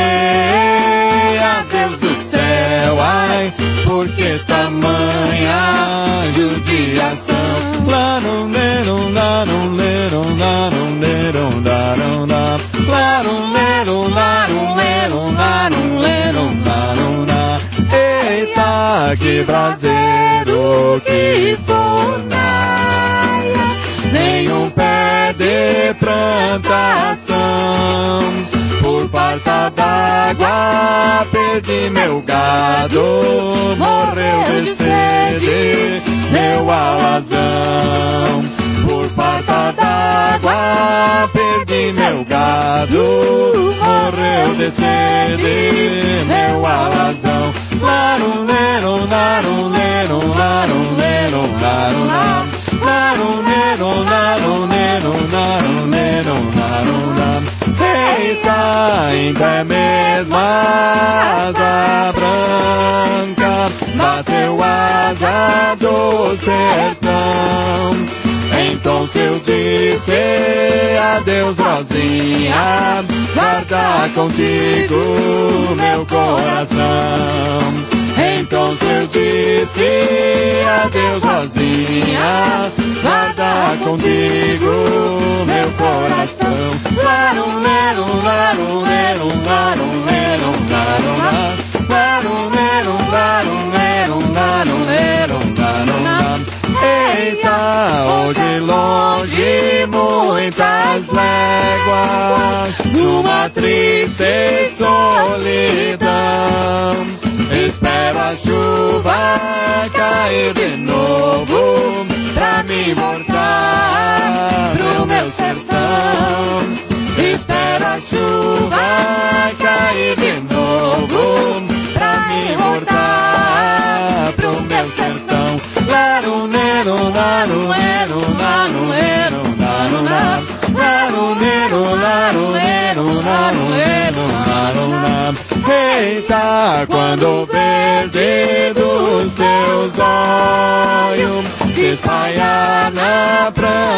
a Deus do céu, ai, por que tamanha judiação? Lá não leram, lá não leram, lá não leram, lá não lá, lá não leram, lá não leram, lá não leram, lá não lá. Eita, que braseiro, que fornalha, nenhum pé de plantação. Por falta d'água perdi meu gado, morreu de sede meu alazão. Por falta d'água perdi meu gado, morreu de sede meu alazão. Laruneiro, laruneiro, laruneiro, laruná, laruneiro, laruneiro, laruneiro, laruná. Eita, em pé mesmo asa branca, bateu asa do sertão. Então se eu disse adeus, Rosinha, guarda contigo meu coração. Então se eu disse adeus, Rosinha, guarda contigo meu coração. Laruneiro, laruneiro, laruneiro, laruná, laruneiro, laruneiro, laruneiro, laruná. Eita, hoje longe muitas léguas, numa triste solidão, espero a chuva cair de novo pra me voltar pro meu sertão. Espero a chuva cair de novo pra me voltar pro meu sertão. Laruneiro, laruneiro, laruneiro, laruná, laruneiro, laruneiro, laruneiro, laruná. Eita, quando o verde dos teus olhos se espalhar na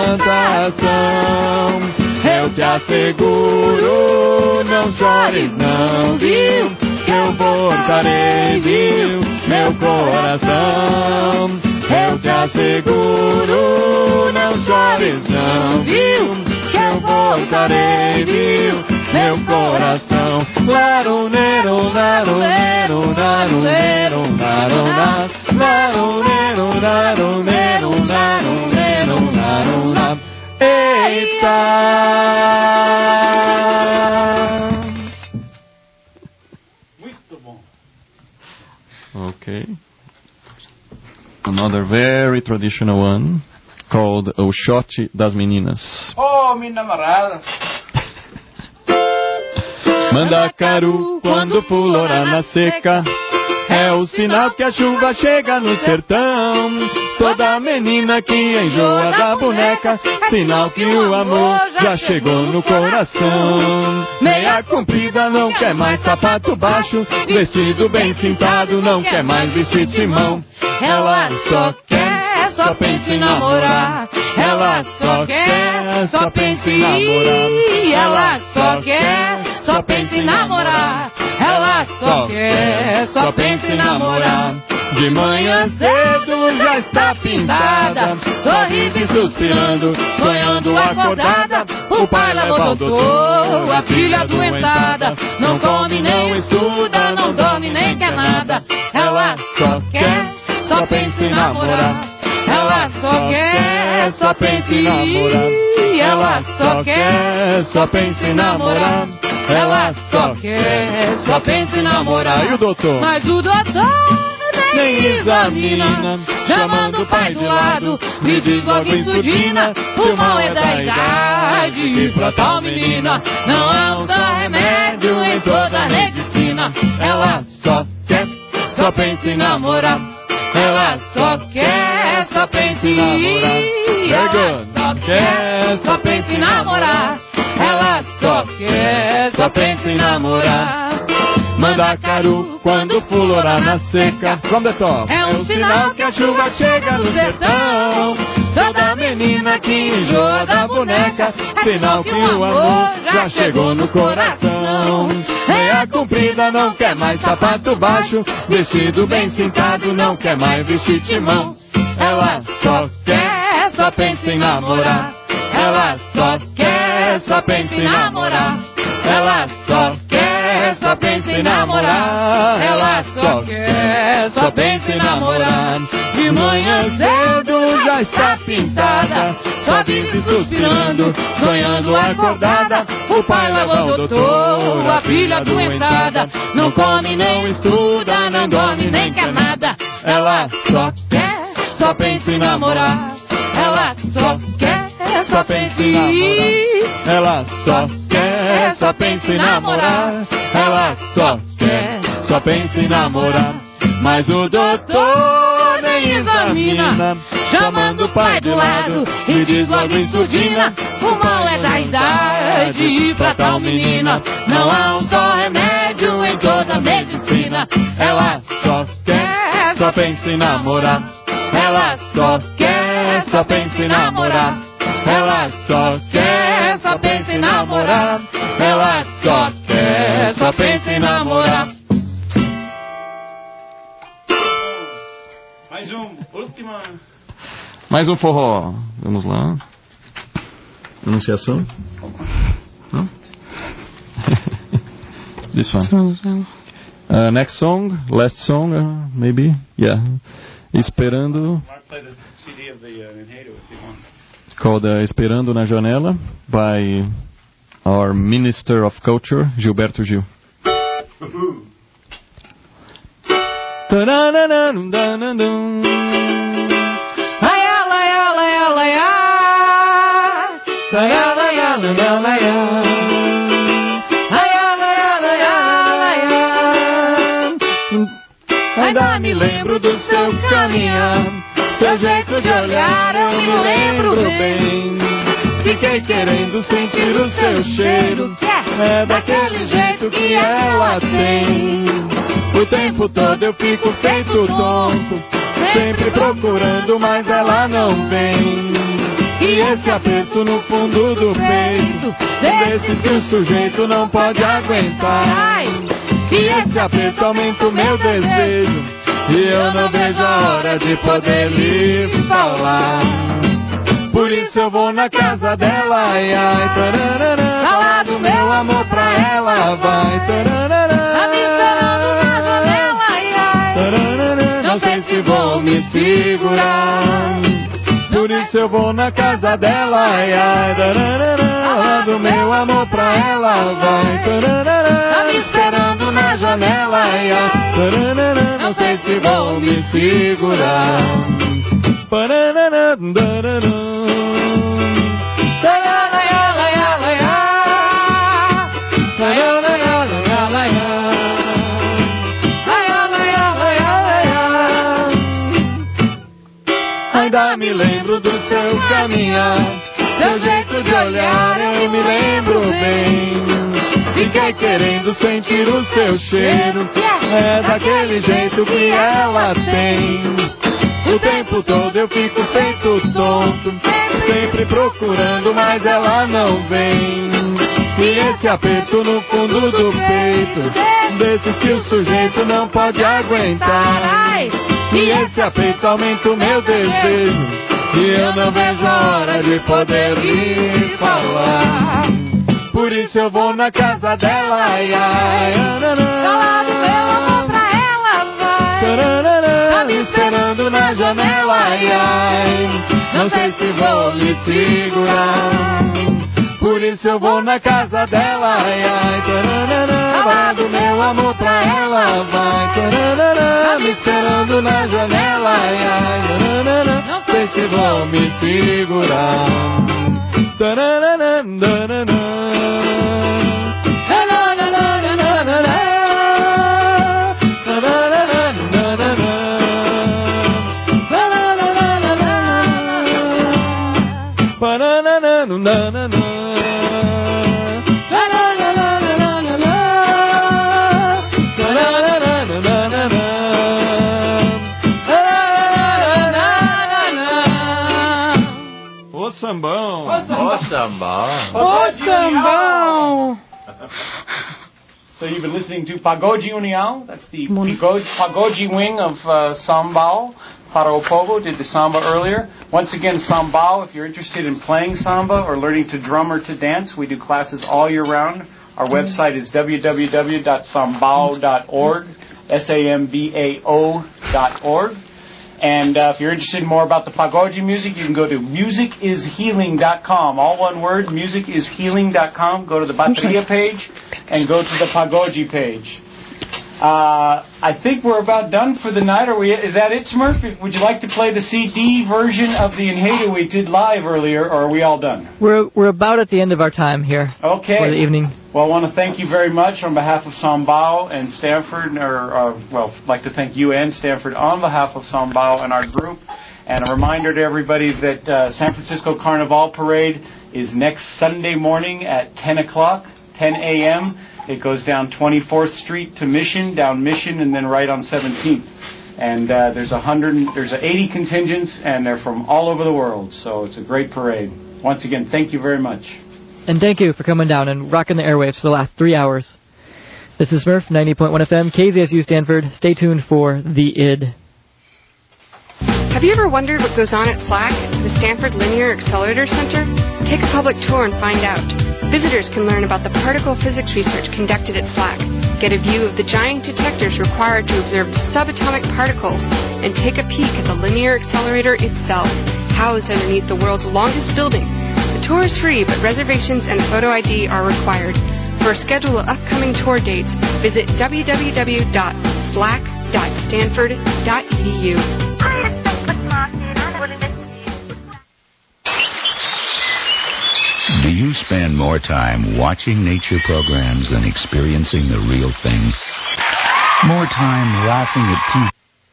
plantação, eu te asseguro, não chores não, viu, que eu voltarei, viu, meu coração. Eu te asseguro, não chores não, viu, que eu voltarei, viu, meu coração. Laruneiro, laruneiro, laruneiro, laruná, laruneiro, laruneiro, laruneiro, laruná. Eita! Muito bom. Okay. Another very traditional one called O Shot das Meninas. Oh, minha namorada. Mandacaru, quando fulora na seca, é o sinal que a chuva chega no sertão. Toda menina que enjoa da boneca, sinal que o amor já chegou no coração. Meia comprida não quer mais sapato baixo, vestido bem cintado não quer mais vestir de mão. Ela só quer, só pensa em namorar. Ela só quer, só pensa em namorar. Ela só quer, só pensa em namorar. Ela só quer, só pensa em namorar. De manhã cedo já está pintada, sorrindo e suspirando, sonhando acordada. O pai leva ao doutor, a filha adoentada, não come nem estuda, não dorme nem quer nada. Ela só quer, só pensa em namorar. Ela só quer, só pensa em namorar. Ela só quer, só pensa em namorar. Ela só quer, só pensa em namorar. E o doutor? Mas o doutor nem examina, chamando o pai do lado, me diz logo em surdina, o mal é da idade, e pra tal menina não há um só remédio em toda a medicina. Ela só quer, só só pensa em namorar. Ela só quer, só pensa em namorar. Ela só quer, só pensa em namorar. Ela só quer, só pensa em namorar. Mandacaru quando florar na seca. From the top. É um sinal que a chuva chega no sertão. Toda menina que enjoa da boneca, sinal que o amor já chegou no coração. Meia comprida não quer mais sapato baixo, vestido bem cintado não quer mais vestir timão. Ela só quer, só pensa em namorar. Ela só quer, só pensa em namorar. Ela só quer, só pensa em namorar. Ela só quer, só pensa em namorar. De manhã cedo já está pintada, só vive suspirando, sonhando acordada. O pai leva ao doutor, a filha adoentada, não come nem estuda, não dorme nem quer nada. Ela só quer, só pensa em namorar. Ela só quer, só pensa em namorar. Ela só quer, só pensa em namorar. Ela só quer, só pensa em namorar. Mas o doutor nem examina, chamando o pai do lado e diz logo em surdina: o mal é da idade e pra tal menina não há um só remédio em toda a medicina. Ela só quer, só pensa em namorar. Ela só quer, só pensa em namorar. Ela só quer, só pensa em namorar. Ela só quer, só pensa em namorar. Mais última. Mais um forró. Vamos lá. Anunciação? Não? This one. Next song, last song, maybe. Yeah. Esperando. Play the CD of the Enredo if you want. Called Esperando na Janela by our Minister of Culture, Gilberto Gil. Ainda me lembro do seu caminhar, seu jeito de olhar, eu me lembro bem. Fiquei querendo sentir o seu cheiro, é daquele jeito que ela tem. O tempo todo eu fico feito tonto, sempre procurando, mas ela não vem. E esse aperto no fundo do peito, desses que o sujeito não pode aguentar. E esse aperto aumenta o meu desejo, e eu não vejo a hora de poder lhe falar. Por isso eu vou na casa dela, ai, ai, tararara, falar do meu amor pra ela, vai, tararara, tá me esperando na janela, ai, ai, tararara, não sei se vou me segurar. Por isso eu vou na casa dela, ai, ai, tararara, falar do meu amor pra ela, vai, tararara, tá me esperando na janela, ai, ai, tararara, não sei se vou me segurar. Pararara, tararara. Ainda me lembro do seu caminhar, seu jeito de olhar, eu me lembro bem. Fiquei querendo sentir o seu cheiro, é daquele jeito que ela tem. O tempo todo eu fico feito tonto, sempre procurando, mas ela não vem. E esse aperto no fundo do peito, desses que o sujeito não pode aguentar. E esse aperto aumenta o meu desejo, e eu não vejo a hora de poder lhe falar. Por isso eu vou na casa dela, ai, ai, falar do meu amor pra ela, vai. Tá me esperando na janela, ai, ai, não sei se vou lhe segurar. Por isso eu vou na casa dela, ai, ai, falar do meu amor pra ela, vai, tá me esperando na janela, ai, ai, não sei se vou me segurar. na na na. O sambão. O sambão. O sambão. So you've been listening to Pagode União. That's the Pagode wing of Sambao. Para o Povo did the samba earlier. Once again, Sambao, if you're interested in playing samba or learning to drum or to dance, we do classes all year round. Our website is www.sambao.org, SAMBAO.org. And if you're interested in more about the Pagode music, you can go to musicishealing.com. All one word, musicishealing.com. Go to the Bateria page and go to the Pagode page. I think we're about done for the night. Is that it, Smurf? Would you like to play the CD version of the Enhedu we did live earlier, or are we all done? We're about at the end of our time here. Okay. For the evening. Well, I want to thank you very much on behalf of Sambao and Stanford, I'd like to thank you and Stanford on behalf of Sambao and our group. And a reminder to everybody that San Francisco Carnival Parade is next Sunday morning at 10 a.m. It goes down 24th Street to Mission, down Mission, and then right on 17th. And there's 80 contingents, and they're from all over the world. So it's a great parade. Once again, thank you very much. And thank you for coming down and rocking the airwaves for the last 3 hours. This is Smurf, 90.1 FM, KZSU Stanford. Stay tuned for The ID. Have you ever wondered what goes on at SLAC, the Stanford Linear Accelerator Center? Take a public tour and find out. Visitors can learn about the particle physics research conducted at SLAC, get a view of the giant detectors required to observe subatomic particles, and take a peek at the linear accelerator itself, housed underneath the world's longest building. The tour is free, but reservations and photo ID are required. For a schedule of upcoming tour dates, visit www.slac.stanford.edu. Do you spend more time watching nature programs than experiencing the real thing? More time laughing at TV?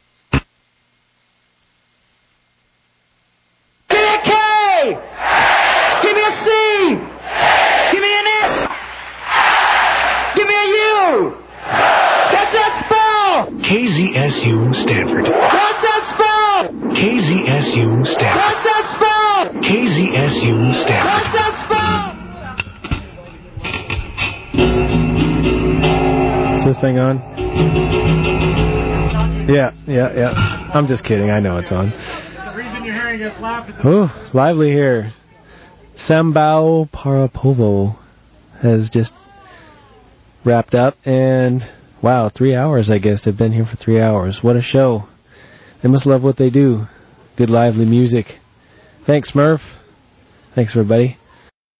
Give me a K! Give me a C! Give me an S! Give me a U! What's that spell? KZSU Stanford. What's that spell? KZSU Stanford. What's that spell? KZSU Stanford. What's that spell? Is this thing on? Yeah. I'm just kidding. I know it's on. The reason you're hearing us laugh is Ooh, lively here. Sambao Para Povo has just wrapped up, and wow, 3 hours, I guess. They've been here for 3 hours. What a show. They must love what they do. Good lively music. Thanks, Smurf. Thanks, everybody.